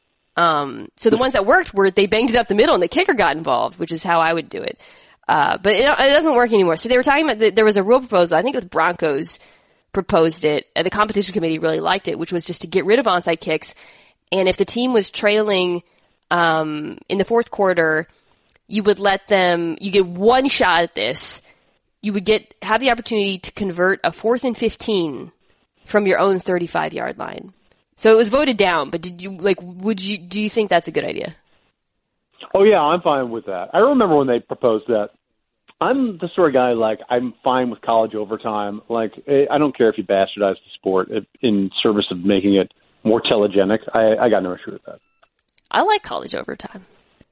Um, so the ones that worked were they banged it up the middle and the kicker got involved, which is how I would do it. Uh, but it, it doesn't work anymore. So they were talking about, the, there was a rule proposal, I think it was Broncos, proposed it, and the competition committee really liked it, which was just to get rid of onside kicks. And if the team was trailing um, in the fourth quarter, you would let them, you get one shot at this. You would get, have the opportunity to convert a fourth and fifteen from your own thirty-five yard line. So it was voted down, but did you, like, would you, do you think that's a good idea? Oh yeah, I'm fine with that. I remember when they proposed that. I'm the sort of guy, like, I'm fine with college overtime. Like, I don't care if you bastardize the sport in service of making it more telegenic. I, I got no issue with that. I like college overtime.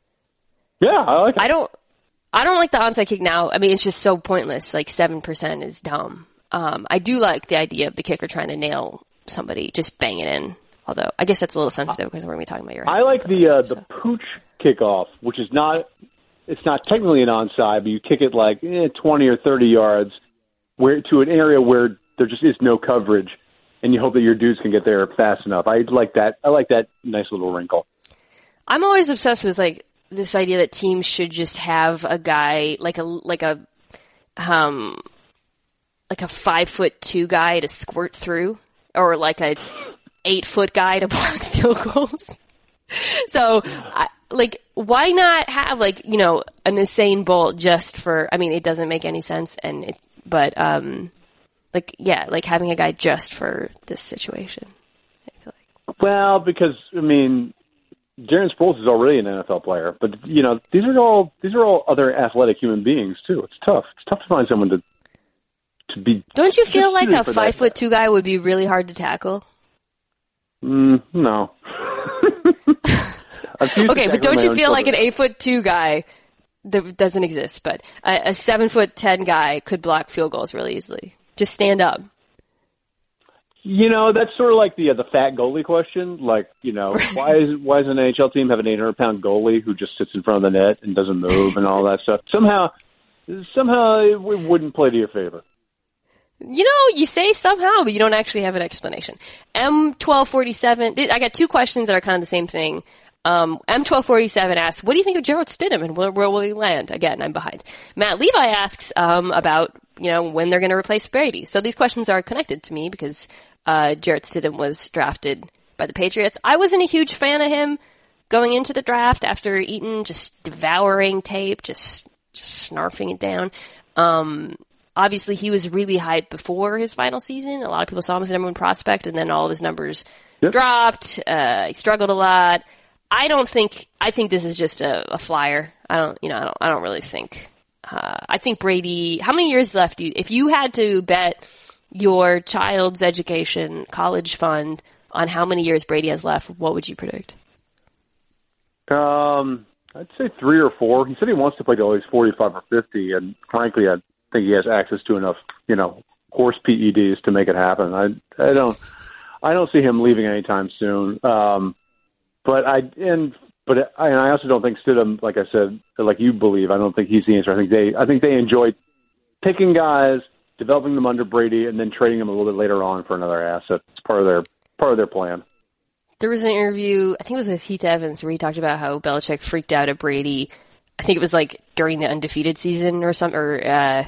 Yeah, I like it. I don't, I don't like the onside kick now. I mean, it's just so pointless. Like, seven percent is dumb. Um, I do like the idea of the kicker trying to nail somebody, just bang it in. Although, I guess that's a little sensitive because we're going to be talking about your I like the, uh, so. the pooch kickoff, which is not, it's not technically an onside, but you kick it like eh, twenty or thirty yards where to an area where there just is no coverage, and you hope that your dudes can get there fast enough. I like that. I like that nice little wrinkle. I'm always obsessed with like this idea that teams should just have a guy like a like a um like a five foot two guy to squirt through, or like a eight foot guy to block field goals. So, I, like, why not have, like, you know, an Usain Bolt just for, I mean, it doesn't make any sense, and it, but, um, like, yeah, like having a guy just for this situation. I feel like. Well, because, I mean, Darren Sproles is already an N F L player, but, you know, these are all, these are all other athletic human beings, too. It's tough. It's tough to find someone to, to be. Don't you feel like a five foot two guy would be really hard to tackle? Mm, no. Okay, but don't you feel like an eight foot two guy that doesn't exist, but a, a seven foot ten guy could block field goals really easily? Just stand up. You know, that's sort of like the uh, the fat goalie question. Like, you know, why is why does an N H L team have an eight hundred pound goalie who just sits in front of the net and doesn't move and all that stuff? Somehow, somehow it wouldn't play to your favor. You know, you say somehow, but you don't actually have an explanation. M twelve forty-seven, I got two questions that are kind of the same thing. Um, M twelve forty-seven asks, what do you think of Jarrett Stidham and where, where will he land? Again, I'm behind. Matt Levi asks, um, about, you know, when they're going to replace Brady. So these questions are connected to me because, uh, Jarrett Stidham was drafted by the Patriots. I wasn't a huge fan of him going into the draft after Eaton just devouring tape, just, just snarfing it down. Um, obviously he was really hyped before his final season. A lot of people saw him as a number one prospect, and then all of his numbers yep. dropped. Uh, he struggled a lot. I don't think, I think this is just a, a flyer. I don't, you know, I don't, I don't really think, uh, I think Brady, how many years left do you, if you had to bet your child's education college fund on how many years Brady has left, what would you predict? Um, I'd say three or four. He said he wants to play till he's forty-five or fifty, and frankly, I think he has access to enough, you know, horse P E Ds to make it happen. I, I don't, I don't see him leaving anytime soon. Um, but I and but I, and I also don't think Stidham, like I said, like you believe, I don't think he's the answer. I think they, I think they enjoy picking guys, developing them under Brady, and then trading them a little bit later on for another asset. It's part of their part of their plan. There was an interview, I think it was with Heath Evans, where he talked about how Belichick freaked out at Brady. I think it was like during the undefeated season or something, or, uh,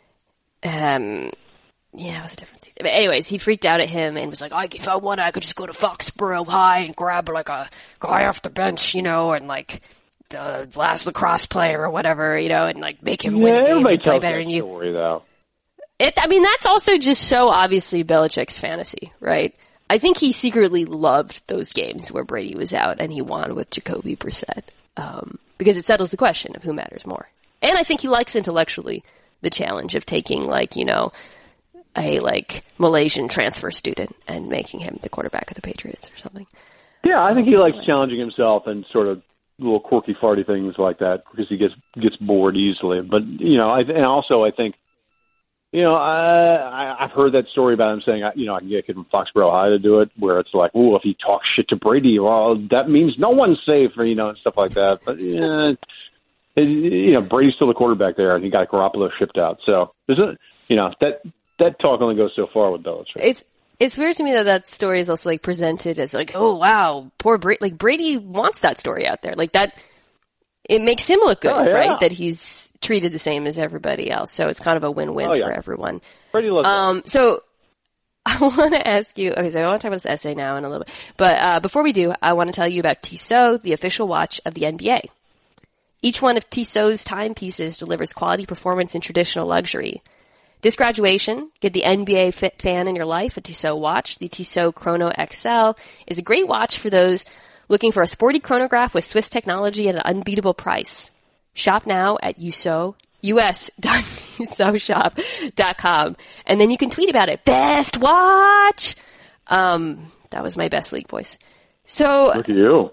um, yeah, it was a different season. But anyways, he freaked out at him and was like, oh, if I wanted, I could just go to Foxborough High and grab like a guy off the bench, you know, and like the last lacrosse player or whatever, you know, and like make him yeah, win a game and play better than you. Story, though. It, I mean, that's also just so obviously Belichick's fantasy, right? I think he secretly loved those games where Brady was out and he won with Jacoby Brissett, um, because it settles the question of who matters more. And I think he likes intellectually the challenge of taking, like, you know, a, like, Malaysian transfer student and making him the quarterback of the Patriots or something. Yeah, I think he likes challenging himself and sort of little quirky, farty things like that because he gets gets bored easily. But, you know, I, and also I think, You know, I, I've heard that story about him saying, you know, I can get a kid from Foxborough High to do it, where it's like, well, if he talks shit to Brady, well, that means no one's safe, or, you know, and stuff like that. But, yeah, it, you know, Brady's still the quarterback there, and he got Garoppolo shipped out. So, there's a, you know, that that talk only goes so far with Belichick. It's it's weird to me that that story is also, like, presented as, like, oh, wow, poor Brady. Like, Brady wants that story out there. Like, that, it makes him look good, oh, yeah. right? That he's treated the same as everybody else. So it's kind of a win-win oh, yeah. for everyone. Brady loves um, so I want to ask you, okay, so I want to talk about this essay now in a little bit. But uh, before we do, I want to tell you about Tissot, the official watch of the N B A. Each one of Tissot's timepieces delivers quality performance and traditional luxury. This graduation, get the N B A fit fan in your life a Tissot watch. The Tissot Chrono X L is a great watch for those looking for a sporty chronograph with Swiss technology at an unbeatable price. Shop now at U S O, U S dot tissot shop dot com. And then you can tweet about it. Best watch! Um, that was my best league voice. So. Look at you.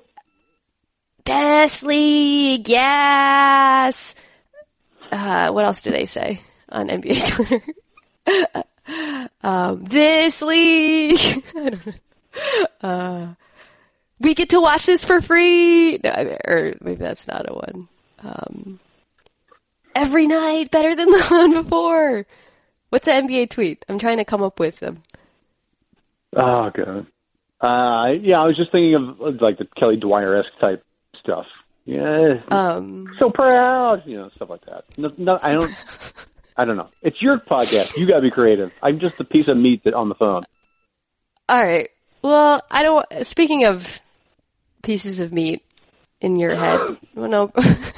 Best league, yes! Uh, what else do they say on N B A Twitter? um, this league! I don't know. Uh, we get to watch this for free. No, I mean, or maybe that's not a one. Um, every night better than the one before. What's an N B A tweet? I'm trying to come up with them. Oh, God. Uh, yeah, I was just thinking of like the Kelly Dwyer-esque type stuff. Yeah. Um, so proud. You know, stuff like that. No, no I don't, I don't know. It's your podcast. You gotta be creative. I'm just a piece of meat that on the phone. All right. Well, I don't, speaking of pieces of meat in your head. Well, no.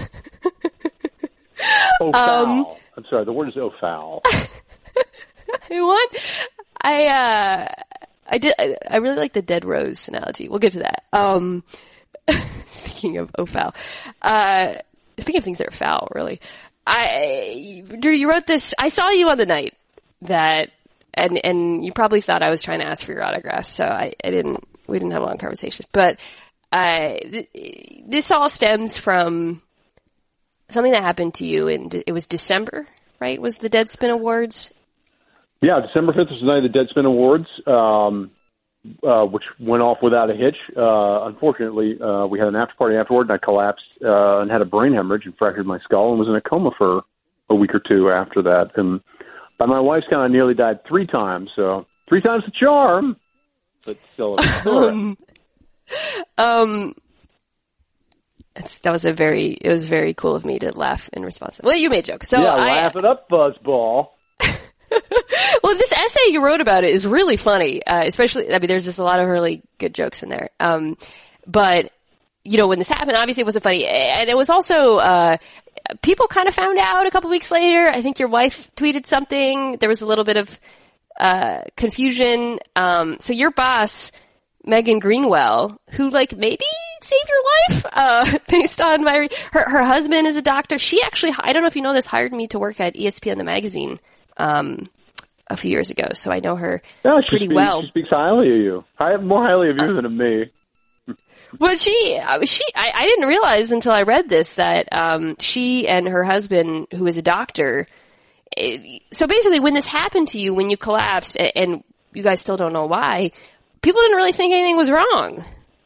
Oh, foul. Um, I'm sorry, the word is oh, foul. I want, I, uh, I did, I, I really like the dead rose analogy. We'll get to that. Um, speaking of oh, foul. Uh, speaking of things that are foul, really. I, Drew, you wrote this, I saw you on the night that, and, and you probably thought I was trying to ask for your autograph, so I, I didn't, we didn't have a long conversation. But, uh, th- this all stems from something that happened to you in, it was December, right? Was the Deadspin Awards? Yeah, December fifth was the night of the Deadspin Awards, um, uh, which went off without a hitch. Uh, unfortunately, uh, we had an after party afterward, and I collapsed, uh, and had a brain hemorrhage and fractured my skull and was in a coma for a week or two after that. And by my wife's count, I nearly died three times, so three times the charm, but still. um, um, that was a very, it was very cool of me to laugh in response. Well, you made jokes. So yeah, I, laugh it up, Buzzball. Well, this essay you wrote about it is really funny, uh, especially, I mean, there's just a lot of really good jokes in there. Um, but, you know, when this happened, obviously it wasn't funny. And it was also, uh, people kind of found out a couple weeks later. I think your wife tweeted something. There was a little bit of uh, confusion. Um, so your boss, Megan Greenwell, who like maybe saved your life, uh, based on my, her, her husband is a doctor. She actually, I don't know if you know this, hired me to work at E S P N the magazine, um, a few years ago. So I know her yeah, she pretty speaks, well. She speaks highly of you. I have more highly of you uh, than of me. Well, she, she, I, I didn't realize until I read this that, um, she and her husband, who is a doctor, it, so basically when this happened to you, when you collapsed, and, and you guys still don't know why, people didn't really think anything was wrong.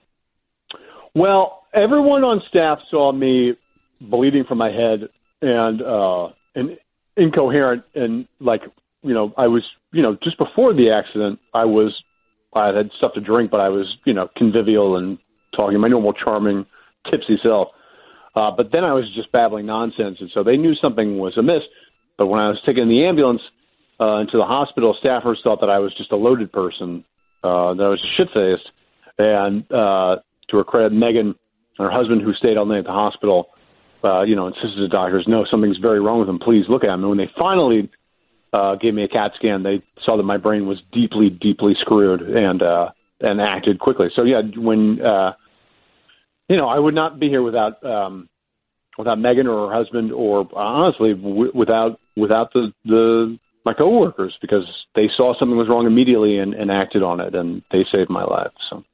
Well, everyone on staff saw me bleeding from my head and, uh, and incoherent and like, you know, I was, you know, just before the accident, I was, I had stuff to drink, but I was, you know, convivial and talking my normal, charming, tipsy self. Uh, but then I was just babbling nonsense, and so they knew something was amiss. But when I was taken in the ambulance uh, into the hospital, staffers thought that I was just a loaded person, uh, that I was shit-faced. And uh, to her credit, Megan and her husband, who stayed all night at the hospital, uh, you know, insisted to doctors, no, something's very wrong with him. Please look at him. And when they finally uh, gave me a CAT scan, they saw that my brain was deeply, deeply screwed and uh, and acted quickly. So, yeah, when uh, – you know, I would not be here without um, without Megan or her husband, or honestly, w- without without the, the my coworkers, because they saw something was wrong immediately and, and acted on it, and they saved my life. So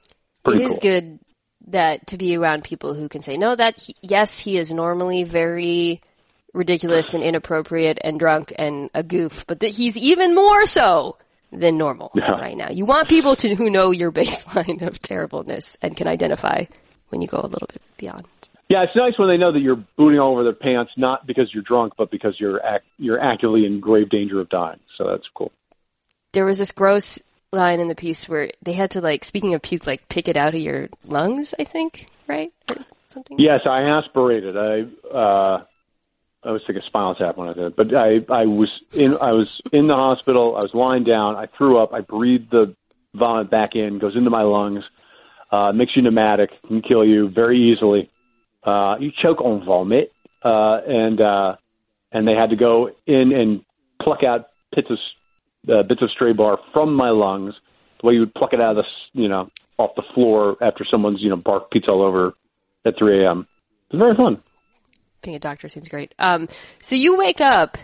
it is cool. good that to be around people who can say, no, that he, yes, he is normally very ridiculous and inappropriate and drunk and a goof, but that he's even more so than normal yeah. right now. You want people to who know your baseline of terribleness and can identify when you go a little bit beyond. Yeah, it's nice when they know that you're booting all over their pants, not because you're drunk, but because you're act- you're actively in grave danger of dying. So that's cool. There was this gross line in the piece where they had to, like, speaking of puke, like pick it out of your lungs, I think, right? Or something. Yes, I aspirated. I uh, I was taking a spinal tap when I did, but I I was in I was in the hospital. I was lying down. I threw up. I breathed the vomit back in. Goes into my lungs. Uh, makes you pneumatic, can kill you very easily. Uh, you choke on vomit, uh, and uh, and they had to go in and pluck out bits of uh, bits of stray bar from my lungs, the way you would pluck it out of the, you know, off the floor after someone's, you know, barked pizza all over at three a.m. It was very fun. Being a doctor seems great. Um, so you wake up,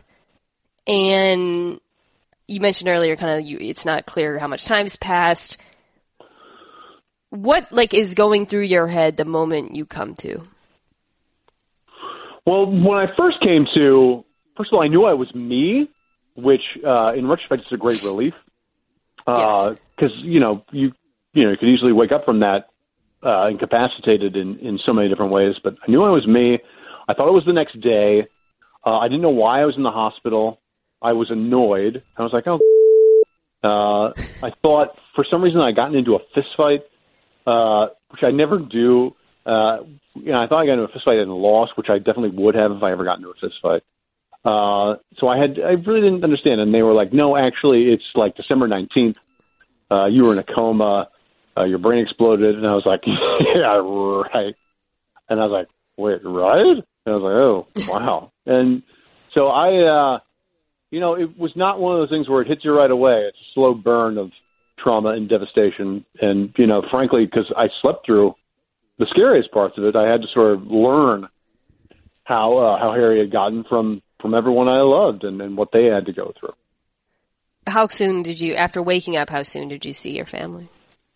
and you mentioned earlier, kind of, you, it's not clear how much time's passed. What, like, is going through your head the moment you come to? Well, when I first came to, first of all, I knew I was me, which, uh, in retrospect, is a great relief. Because, uh, yes. you know, you you know, you could easily wake up from that uh, incapacitated in, in so many different ways. But I knew I was me. I thought it was the next day. Uh, I didn't know why I was in the hospital. I was annoyed. I was like, oh, uh, I thought for some reason I'd gotten into a fist fight. Uh, which I never do. Uh, you know, I thought I got into a fist fight and lost, which I definitely would have if I ever got into a fist fight. Uh, so I had, I really didn't understand. And they were like, no, actually, it's like December nineteenth. Uh, you were in a coma. Uh, your brain exploded. And I was like, yeah, right. And I was like, wait, right? And I was like, oh, wow. And so I, uh, you know, it was not one of those things where it hits you right away. It's a slow burn of trauma and devastation. And, you know, frankly, because I slept through the scariest parts of it, I had to sort of learn how uh, how Harry had gotten from, from everyone I loved and, and what they had to go through. How soon did you, after waking up, how soon did you see your family?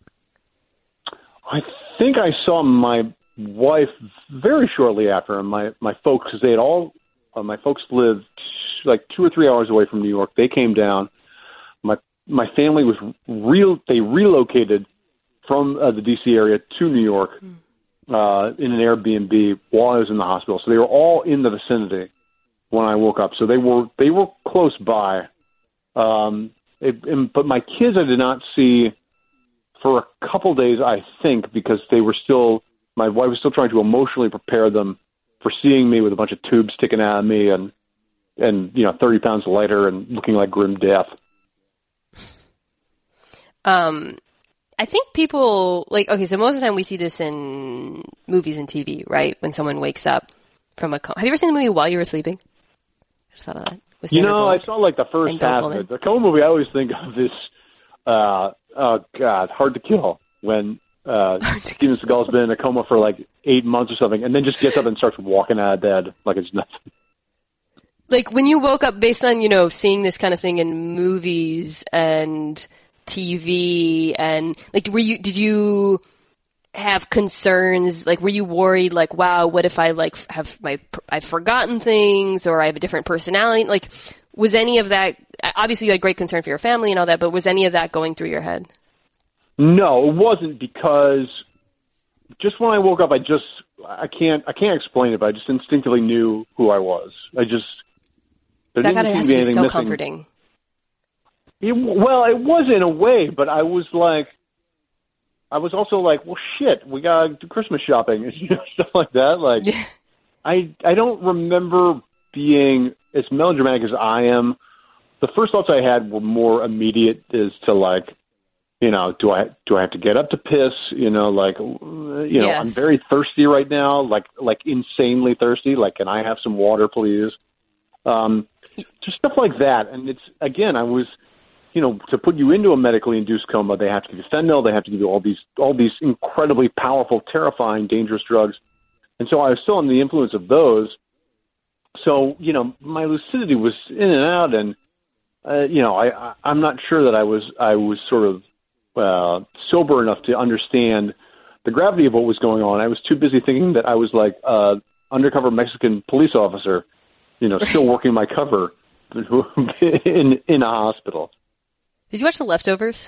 I think I saw my wife very shortly after, and my, my folks, because they had all, uh, my folks lived like two or three hours away from New York. They came down. My My family was real. They relocated from uh, the D C area to New York uh, in an Airbnb while I was in the hospital. So they were all in the vicinity when I woke up. So they were they were close by. Um, it, and, but my kids I did not see for a couple days, I think, because they were still. My wife was still trying to emotionally prepare them for seeing me with a bunch of tubes sticking out of me and and you know thirty pounds lighter and looking like grim death. Um, I think people, like, okay, so most of the time we see this in movies and T V, right? When someone wakes up from a coma. Have you ever seen the movie While You Were Sleeping? I just thought of that. With You Sandra know, Bullock I saw like the first and Bill half of Pullman. it. The coma movie I always think of is, uh, oh God, Hard to Kill, when uh, Steven Seagal's been in a coma for like eight months or something, and then just gets up and starts walking out of bed like it's nothing. Like, when you woke up based on, you know, seeing this kind of thing in movies and T V and, like, were you, did you have concerns? Like, were you worried, like, wow, what if I, like, have my, I've forgotten things or I have a different personality? Like, was any of that, obviously you had great concern for your family and all that, but was any of that going through your head? No, it wasn't, because just when I woke up, I just, I can't, I can't explain it, but I just instinctively knew who I was. I just, there That didn't gotta seem has to to be be anything so missing. comforting. It, well, it was in a way, but I was like, I was also like, well, shit, we gotta do Christmas shopping and you know, stuff like that. Like, Yeah. I I don't remember being as melodramatic as I am. The first thoughts I had were more immediate, as to like, you know, do I do I have to get up to piss? You know, like, you know, Yes. I'm very thirsty right now, like like insanely thirsty. Like, can I have some water, please? Um, just stuff like that. And it's, again, I was, you know, to put you into a medically induced coma, they have to give you fentanyl, they have to give you all these all these incredibly powerful, terrifying, dangerous drugs. And so I was still under the influence of those. So, you know, my lucidity was in and out, and uh, you know, I, I I'm not sure that I was I was sort of uh, sober enough to understand the gravity of what was going on. I was too busy thinking that I was like uh, undercover Mexican police officer, you know, still working my cover in in a hospital. Did you watch The Leftovers?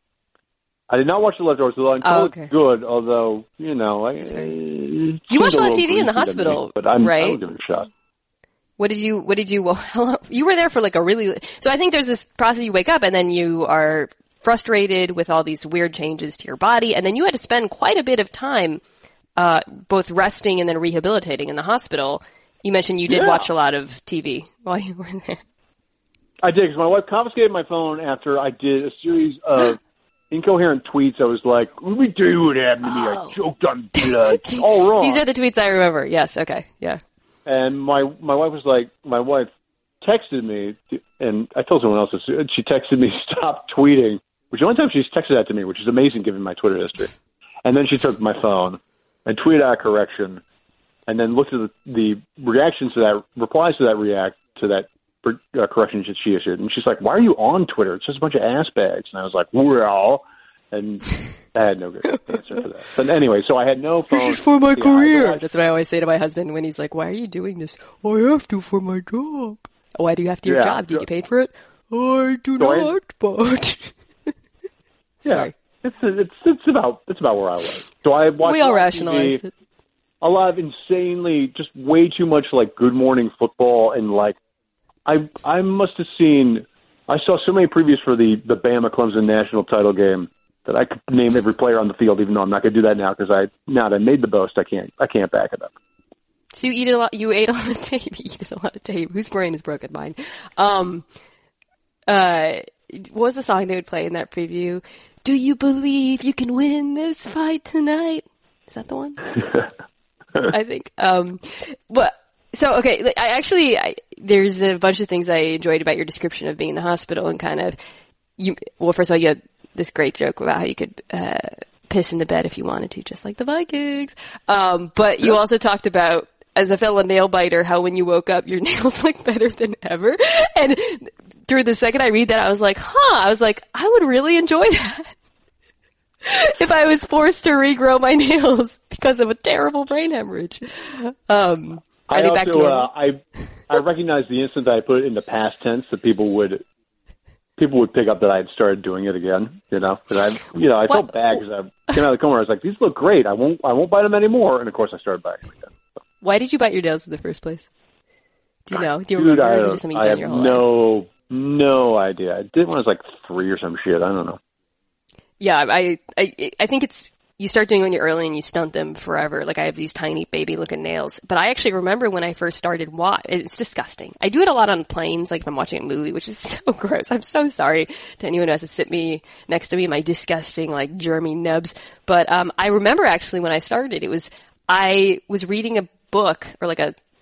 I did not watch The Leftovers, although I'm Oh, told okay. it's good, although, you know, I, You watched a lot of T V in the hospital, but I'm, right? I'll give it a shot. What did you, what did you, well, you were there for like a really, so I think there's this process, you wake up and then you are frustrated with all these weird changes to your body, and then you had to spend quite a bit of time, uh, both resting and then rehabilitating in the hospital. You mentioned you did Yeah. watch a lot of T V while you were there. I did, because my wife confiscated my phone after I did a series of incoherent tweets. I was like, let me tell you what happened to me. Oh. I choked on blood. It's all wrong. These are the tweets I remember. Yes. Okay. Yeah. And my my wife was like, my wife texted me, and I told someone else this. She texted me, stop tweeting, which is the only time she's texted that to me, which is amazing given my Twitter history. And then she took my phone and tweeted out a correction, and then looked at the, the reactions to that, replies to that react to that uh, correction that she issued. And she's like, why are you on Twitter? It's just a bunch of ass bags. And I was like, well, and I had no good answer for that. But anyway, so I had no phone. This is for my Yeah, career. I- That's what I always say to my husband when he's like, why are you doing this? I have to for my job. Why do you have to your Yeah, job? Did you so- get paid for it? I do So I- not, but. Yeah, Sorry. it's it's it's about it's about where I was. So I watched We all a lot of rationalize T V, it. a lot of insanely, just way too much like Good Morning Football, and like I I must have seen. I saw so many previews for the the Bama Clemson national title game that I could name every player on the field, even though I'm not going to do that now because I now that I made the boast, I can't I can't back it up. So you eat a lot, you ate a lot of tape. You eat a lot of tape. Whose brain is broken? Mine. Um, uh, what was the song they would play in that preview? Do you believe you can win this fight tonight? Is that the one? I think. Um, but so okay, like, I actually I, there's a bunch of things I enjoyed about your description of being in the hospital and kind of you. Well, first of all, you had this great joke about how you could uh, piss in the bed if you wanted to, just like the Vikings. Um, but you also talked about, as a fellow nail biter, how when you woke up, your nails look better than ever. And through the second I read that, I was like, huh, I was like, I would really enjoy that. If I was forced to regrow my nails because of a terrible brain hemorrhage. Um, are I they also back to normal? uh, I I recognize the instant that I put it in the past tense that people would people would pick up that I had started doing it again. You know, but I you know I felt What? bad because I came out of the coma. I was like, these look great. I won't I won't bite them anymore. And of course, I started biting them again. Why did you bite your nails in the first place? Do you know? Do you Dude, remember? I, Or is it don't- just something I you've have done your whole life? no no idea. I did it when I was like three or some shit. I don't know. Yeah, I, I, I think it's, you start doing it when you're early and you stunt them forever. Like I have these tiny baby looking nails, but I actually remember when I first started, wa- it's disgusting. I do it a lot on planes, like if I'm watching a movie, which is so gross. I'm so sorry to anyone who has to sit me next to me, my disgusting, like germy nubs. But, um, I remember actually when I started, it was, I was reading a book or like a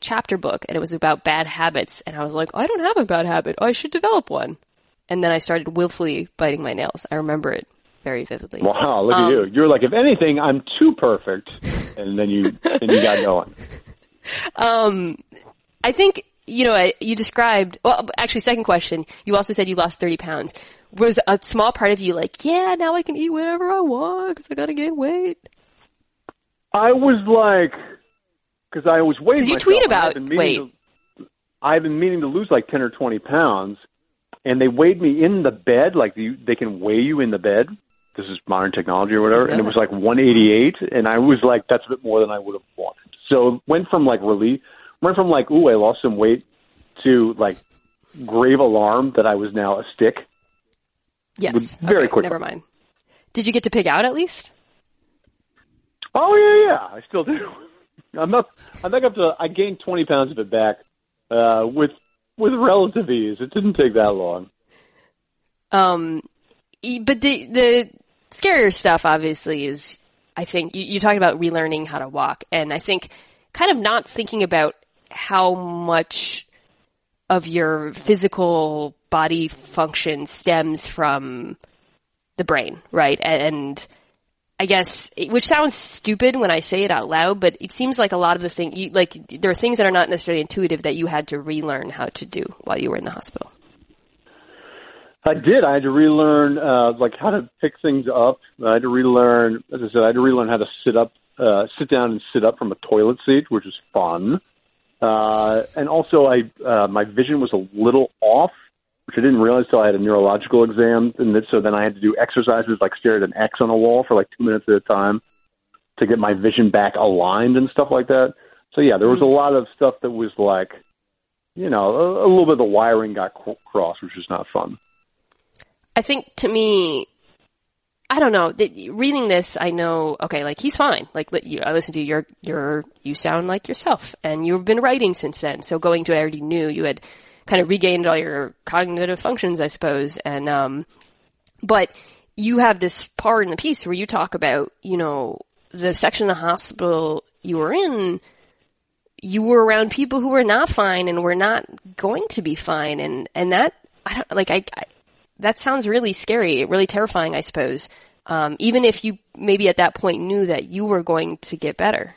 chapter book, and it was about bad habits. And I was like, I don't have a bad habit. I should develop one. And then I started willfully biting my nails. I remember it very vividly. Wow, look um, at you. You're like, if anything, I'm too perfect. And then you then you got going. Um, I think, you know, you described, well, actually, second question, you also said you lost thirty pounds. Was a small part of you like, yeah, now I can eat whatever I want because I got to gain weight? I was like, because I was weighing Because you myself, tweet and about I've been meaning weight. to- I've been meaning to lose like ten or twenty pounds, and they weighed me in the bed, like you, they can weigh you in the bed. This is modern technology or whatever, and it was like one eighty-eight, and I was like, that's a bit more than I would have wanted. So went from like relief, went from like, ooh, I lost some weight, to like grave alarm that I was now a stick. Yes. Very okay, quickly. Never mind. Did you get to pick out at least? Oh yeah, yeah, I still do. I'm not. I think up to. I gained twenty pounds of it back uh, with with relative ease. It didn't take that long. Um, but the the scarier stuff, obviously, is I think you, you talked about relearning how to walk, and I think kind of not thinking about how much of your physical body function stems from the brain, right? And I guess, which sounds stupid when I say it out loud, but it seems like a lot of the things, you, like, there are things that are not necessarily intuitive that you had to relearn how to do while you were in the hospital. I did. I had to relearn, uh, like, how to pick things up. I had to relearn, as I said, I had to relearn how to sit up, uh, sit down and sit up from a toilet seat, which is fun. Uh, and also, I uh, my vision was a little off, which I didn't realize till I had a neurological exam. And so then I had to do exercises like stare at an X on a wall for like two minutes at a time to get my vision back aligned and stuff like that. So, yeah, there was a lot of stuff that was like, you know, a, a little bit of the wiring got crossed, which is not fun. I think to me, I don't know, that reading this, I know, okay, like he's fine. Like you, I listen to you, you're, you're, you sound like yourself and you've been writing since then. So going to it, I already knew you had kind of regained all your cognitive functions, I suppose. And, um, but you have this part in the piece where you talk about, you know, the section of the hospital you were in, you were around people who were not fine and were not going to be fine. And, and that, I don't, like, I, I that sounds really scary, really terrifying, I suppose. Um, even if you maybe at that point knew that you were going to get better.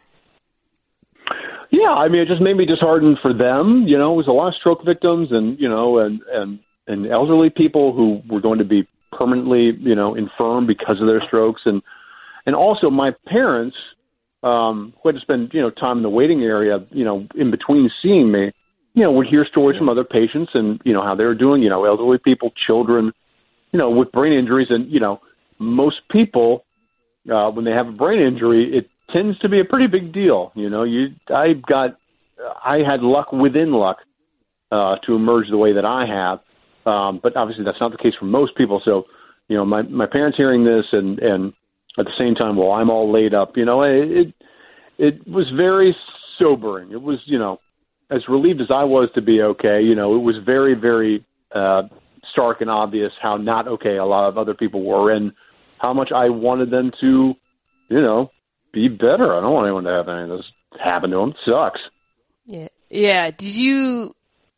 Yeah, I mean, it just made me disheartened for them. You know, it was a lot of stroke victims and, you know, and, and, and elderly people who were going to be permanently, you know, infirm because of their strokes. And, and also my parents, um, who had to spend, you know, time in the waiting area, you know, in between seeing me, you know, would hear stories yeah. from other patients and, you know, how they were doing, you know, elderly people, children, you know, with brain injuries. And, you know, most people, uh, when they have a brain injury, it tends to be a pretty big deal. You know, you, I got, I had luck within luck, uh, to emerge the way that I have. Um, but obviously that's not the case for most people. So, you know, my, my parents hearing this and, and at the same time, well, I'm all laid up, you know, it, it, it was very sobering. It was, you know, as relieved as I was to be okay, you know, it was very, very, uh, stark and obvious how not okay a lot of other people were and how much I wanted them to, you know, be better. I don't want anyone to have any of this happen to them. It sucks. Yeah. Yeah. Did you,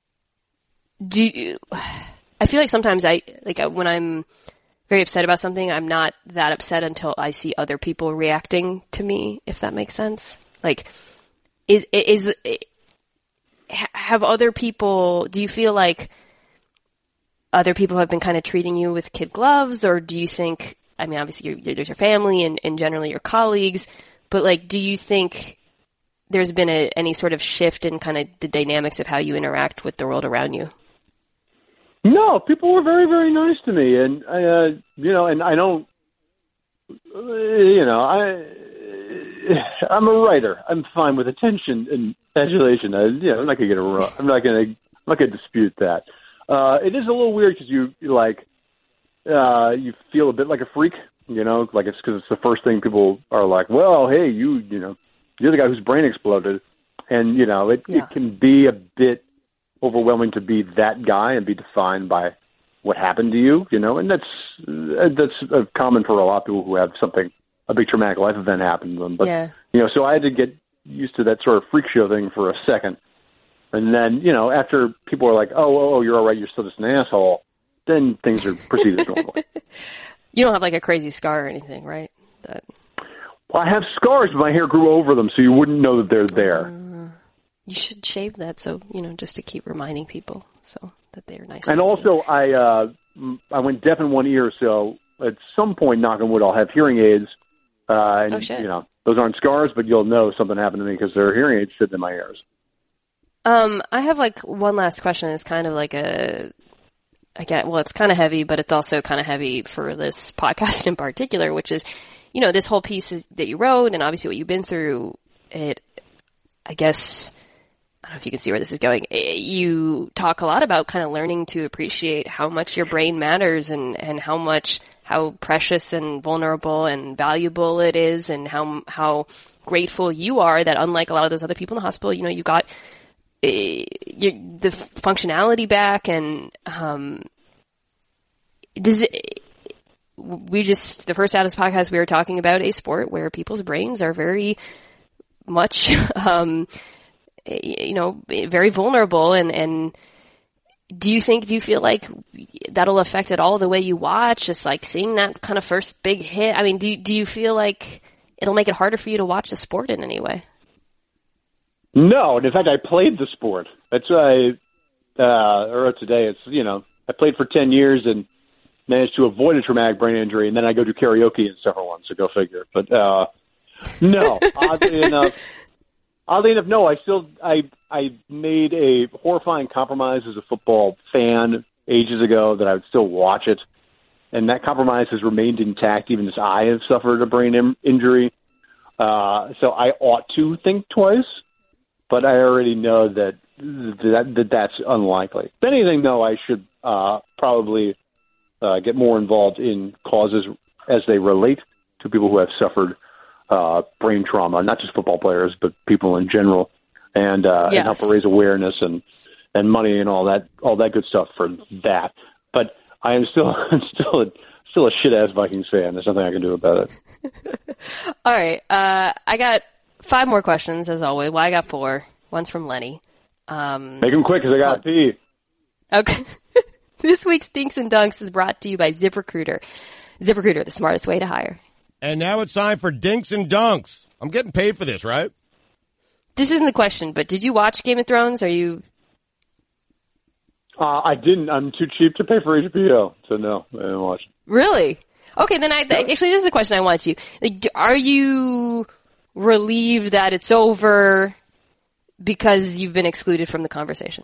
do you, I feel like sometimes I, like when I'm very upset about something, I'm not that upset until I see other people reacting to me, if that makes sense. Like, is, is, is have other people, do you feel like other people have been kind of treating you with kid gloves, or do you think, I mean, obviously you're, there's your family and, and generally your colleagues, but like, do you think there's been a, any sort of shift in kind of the dynamics of how you interact with the world around you? No, people were very, very nice to me. And, uh, you know, and I don't, you know, I, I'm a writer. I'm fine with attention and adulation. I, you know, I'm not going to get a, I'm not going to, I'm not going to dispute that. Uh, it is a little weird because you, like, uh, you feel a bit like a freak, you know, like it's because it's the first thing people are like, well, hey, you, you know, you're the guy whose brain exploded. And, you know, it, yeah. it can be a bit overwhelming to be that guy and be defined by what happened to you, you know, and that's, that's uh, common for a lot of people who have something, a big traumatic life event happen to them. But, yeah. you know, so I had to get used to that sort of freak show thing for a second. And then, you know, after people are like, oh, oh, oh, you're all right, you're still just an asshole, then things are proceeded normally. You don't have like a crazy scar or anything, right? That... Well, I have scars, but my hair grew over them, so you wouldn't know that they're there. Uh, you should shave that, so, you know, just to keep reminding people so that they're nice. And also, I uh, I went deaf in one ear, so at some point, knock on wood, I'll have hearing aids. Uh, and, oh, shit. You know, those aren't scars, but you'll know something happened to me because there are hearing aids sitting in my ears. Um, I have like one last question. It's kind of like a, I get, well, it's kind of heavy, but it's also kind of heavy for this podcast in particular, which is, you know, this whole piece is, that you wrote and obviously what you've been through. It, I guess, I don't know if you can see where this is going. You talk a lot about kind of learning to appreciate how much your brain matters and, and how much, how precious and vulnerable and valuable it is and how, how grateful you are that unlike a lot of those other people in the hospital, you know, you got, You, the functionality back and um, does it, we just the first out of this podcast we were talking about a sport where people's brains are very much um, you know very vulnerable and and do you think do you feel like that'll affect at all the way you watch, just like seeing that kind of first big hit? I mean, do do you feel like it'll make it harder for you to watch the sport in any way? No, and in fact, I played the sport. That's what I uh, wrote today. It's, you know, I played for ten years and managed to avoid a traumatic brain injury, and then I go do karaoke in several ones, so go figure. But uh, no, oddly enough, oddly enough, no. I still I I made a horrifying compromise as a football fan ages ago that I would still watch it, and that compromise has remained intact even as I have suffered a brain in- injury. Uh, so I ought to think twice. But I already know that, that, that that's unlikely. If anything, though, I should uh, probably uh, get more involved in causes as they relate to people who have suffered uh, brain trauma, not just football players, but people in general, and, uh, yes. and help raise awareness and, and money and all that all that good stuff for that. But I am still I'm still a, still a shit-ass Vikings fan. There's nothing I can do about it. All right. Uh, I got... Five more questions, as always. Well, I got four. One's from Lenny. Um, Make them quick, because I got to pee. Okay. This week's Dinks and Dunks is brought to you by ZipRecruiter. ZipRecruiter, the smartest way to hire. And now it's time for Dinks and Dunks. I'm getting paid for this, right? This isn't the question, but did you watch Game of Thrones? Are you... Uh, I didn't. I'm too cheap to pay for H B O, so no, I didn't watch it. Really? Okay, then I... Th- actually, this is the question I wanted to you. Like, are you... relieved that it's over because you've been excluded from the conversation?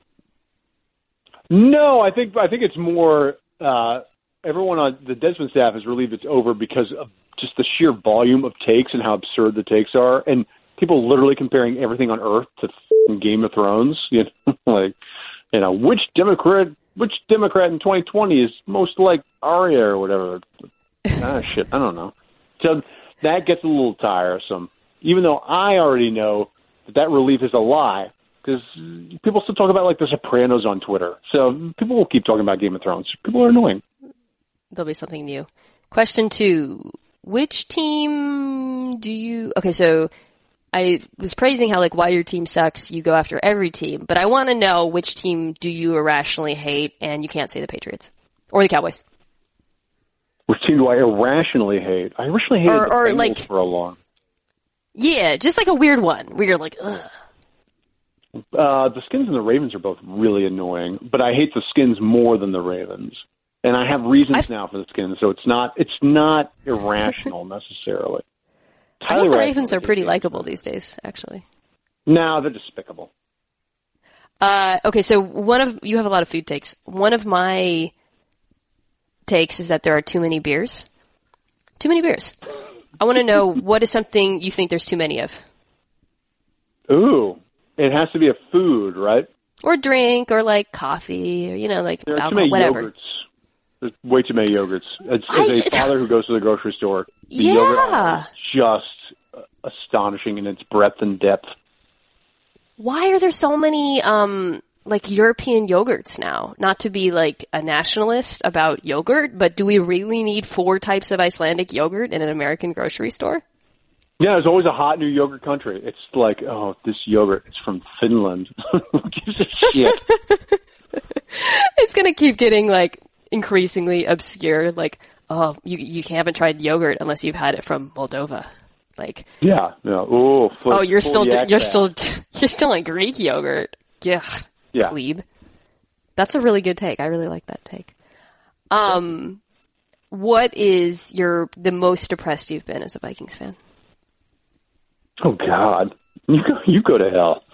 No, I think I think it's more uh, everyone on the Deadspin staff is relieved it's over because of just the sheer volume of takes and how absurd the takes are, and people literally comparing everything on Earth to f***ing Game of Thrones. You know, like, you know, which Democrat, which Democrat in twenty twenty is most like Arya or whatever? Ah, shit, I don't know. So that gets a little tiresome, even though I already know that that relief is a lie, because people still talk about, like, The Sopranos on Twitter. So people will keep talking about Game of Thrones. People are annoying. There'll be something new. Question two. Which team do you... Okay, so I was praising how, like, why your team sucks, you go after every team. But I want to know which team do you irrationally hate, and you can't say the Patriots. Or the Cowboys. Which team do I irrationally hate? I irrationally hated or, the or Bengals like, for a long. Yeah, just like a weird one where you're like, ugh. Uh, the Skins and the Ravens are both really annoying, but I hate the Skins more than the Ravens, and I have reasons I've... now for the Skins. So it's not it's not irrational necessarily. I think the Ravens are pretty likable these days, actually. No, they're despicable. Uh, okay, so one of you have a lot of food takes. One of my takes is that there are too many beers. Too many beers. I want to know, what is something you think there's too many of? Ooh, it has to be a food, right? Or drink, or like coffee, or, you know, like there are alcohol, too many whatever. Yogurts. There's way too many yogurts. As, as I, a father who goes to the grocery store, the yeah. yogurt is just astonishing in its breadth and depth. Why are there so many, um, like, European yogurts now? Not to be, like, a nationalist about yogurt, but do we really need four types of Icelandic yogurt in an American grocery store? Yeah, there's always a hot new yogurt country. It's like, oh, this yogurt is from Finland. Who gives a shit? It's going to keep getting, like, increasingly obscure. Like, oh, you you haven't tried yogurt unless you've had it from Moldova. Like, yeah, yeah. Ooh, oh, you're still yak you're fat. still you're still on Greek yogurt. Yeah, Yeah. plebe. That's a really good take. I really like that take. Um, what is your the most depressed you've been as a Vikings fan? Oh God, you go, you go to hell.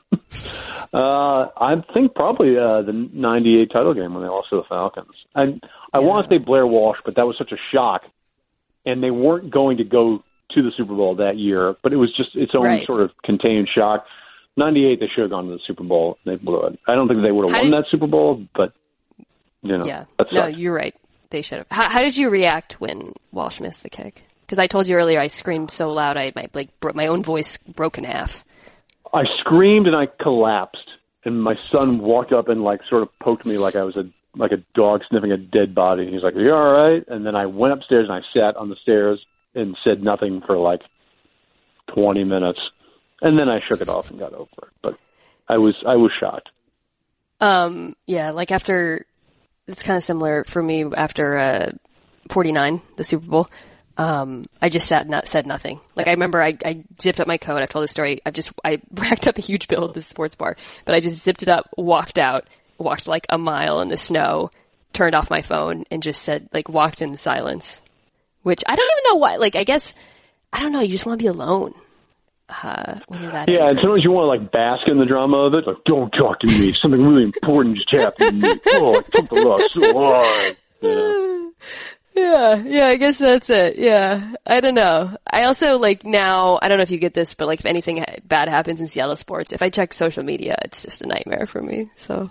uh, I think probably uh, the ninety-eight title game when they lost to the Falcons. And I Yeah. want to say Blair Walsh, but that was such a shock, and they weren't going to go to the Super Bowl that year. But it was just its own Right. sort of contained shock. ninety-eight, they should have gone to the Super Bowl. And they blew it. I don't think they would have How won did- that Super Bowl, but you know, Yeah, that no, sucked. you're right. They should have. How, how did you react when Walsh missed the kick? Because I told you earlier, I screamed so loud, I my like bro- my own voice broke in half. I screamed and I collapsed, and my son walked up and like sort of poked me like I was a like a dog sniffing a dead body. He's like, "Are you all right?" And then I went upstairs and I sat on the stairs and said nothing for like twenty minutes, and then I shook it off and got over it. But I was I was shocked. Um, yeah, like after it's kind of similar for me after uh, forty-nine, the Super Bowl. Um, I just sat not said nothing. Like I remember I, I zipped up my coat. I've told the story. I've just I racked up a huge bill at the sports bar, but I just zipped it up, walked out, walked like a mile in the snow, turned off my phone, and just said like walked in silence. Which I don't even know why. Like I guess I don't know. You just want to be alone uh, when you're that. Yeah, angry. and sometimes you want to like bask in the drama of it. Like, don't talk to me. Something really important just happened to me. Oh, I took the loss so hard. You know? Yeah, yeah, I guess that's it. Yeah, I don't know. I also, like, now, I don't know if you get this, but, like, if anything ha- bad happens in Seattle sports, if I check social media, it's just a nightmare for me, so.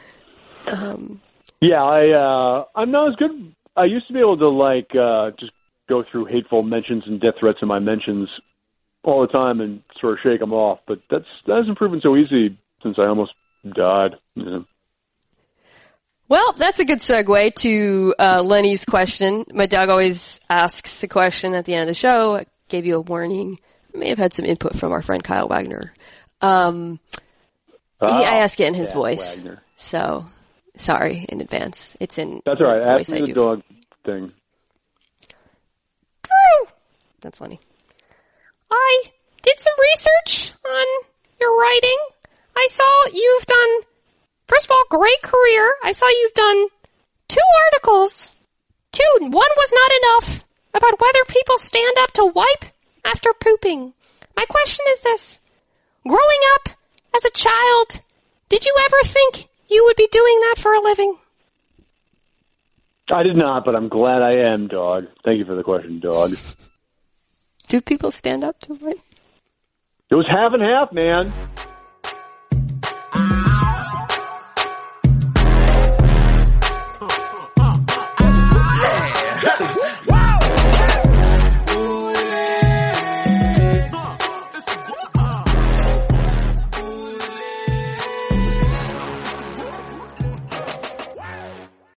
Um, Yeah, I uh, I'm not as good. I used to be able to like uh, just go through hateful mentions and death threats in my mentions all the time and sort of shake them off. But that's that hasn't proven so easy since I almost died. You know. well, that's a good segue to uh, Lenny's question. My dog always asks a question at the end of the show. I gave you a warning. I may have had some input from our friend Kyle Wagner. Um, he, I ask it in his yeah, voice, Wagner. so sorry in advance. It's in That's all right. the Ask voice me I the do. dog thing. That's funny. I did some research on your writing. I saw you've done, first of all, great career. I saw you've done two articles. Two. One was not enough about whether people stand up to wipe after pooping. My question is this. Growing up as a child, did you ever think you would be doing that for a living? I did not, but I'm glad I am, dog. Thank you for the question, dog. Do people stand up to wipe? It was half and half, man.